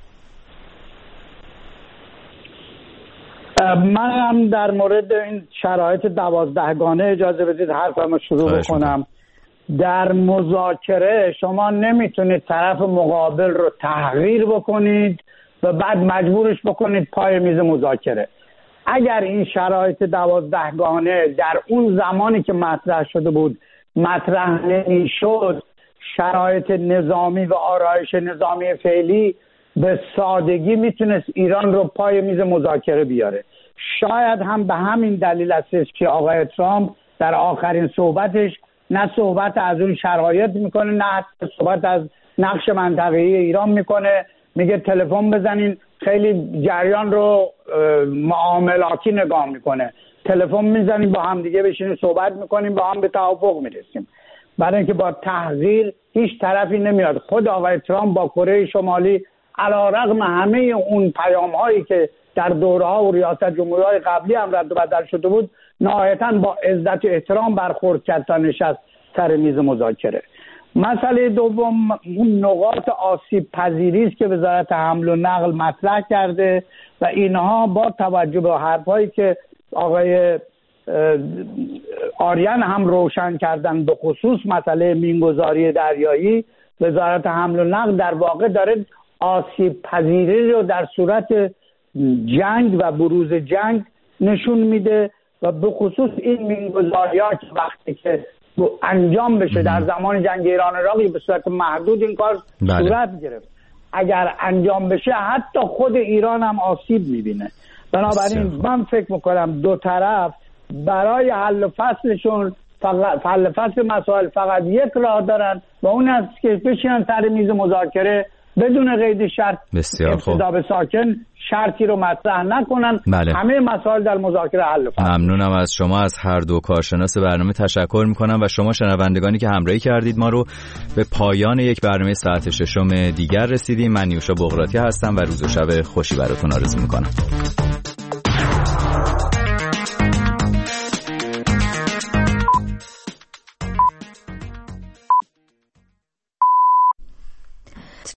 من هم در مورد این شرایط دوازدهگانه اجازه بدید حرفمو شروع بکنم. در مذاکره شما نمیتونید طرف مقابل رو تحقیر بکنید و بعد مجبورش بکنید پای میز مذاکره. اگر این شرایط دوازدهگانه در اون زمانی که مطرح شده بود مطرح نمیشد، شرایط نظامی و آرایش نظامی فعلی به سادگی میتونست ایران رو پای میز مذاکره بیاره. شاید هم به همین دلیل است که آقای ترامپ در آخرین صحبتش نه صحبت از اون شرایط میکنه، نه صحبت از نقش منطقه‌ای ایران میکنه. میگه تلفن بزنین، خیلی جریان رو معاملاتی نگاه میکنه. تلفن میزنیم با هم دیگه بشینیم صحبت میکنیم، با هم به توافق میرسیم. برای اینکه با تحقیر هیچ طرفی نمیاد. خود آقای ترامپ با کره شمالی علیرغم همه اون پیام هایی که در دوره ها و ریاست جمهوری های قبلی هم رد و بدل شده بود، نهایتاً با عزت و احترام برخورد کرد تا نشست سر میز مذاکره. مسئله دوم اون نقاط آسیب پذیری است که وزارت حمل و نقل مطرح کرده و اینها با توجه به حرفایی که آقای آریان هم روشن کردن به خصوص مسئله مینگذاری دریایی، وزارت حمل و نقل در واقع داره آسیب پذیری رو در صورت جنگ و بروز جنگ نشون میده و به خصوص این مینگذاریات وقتی که انجام بشه در زمان جنگ ایران عراق به صورت محدود این کار بله. صورت گرفت. اگر انجام بشه حتی خود ایران هم آسیب میبینه. بنابراین من فکر میکنم دو طرف برای حل فصلشون فقط حل فصل مسائل فقط یک راه دارن و اون است که بشینن سر میز مذاکره بدون قید شرط، ابتدا به ساکن شرطی رو مطرح نکنن. بله. همه مسائل در مذاکره حل فصل. ممنونم از شما، از هر دو کارشناس برنامه تشکر میکنم و شما شنوندگانی که همراهی کردید. ما رو به پایان یک برنامه ساعت ششم دیگر رسیدیم. من نیوشا بغراتی هستم و روز و شب خوشی براتون آرزو میکنم.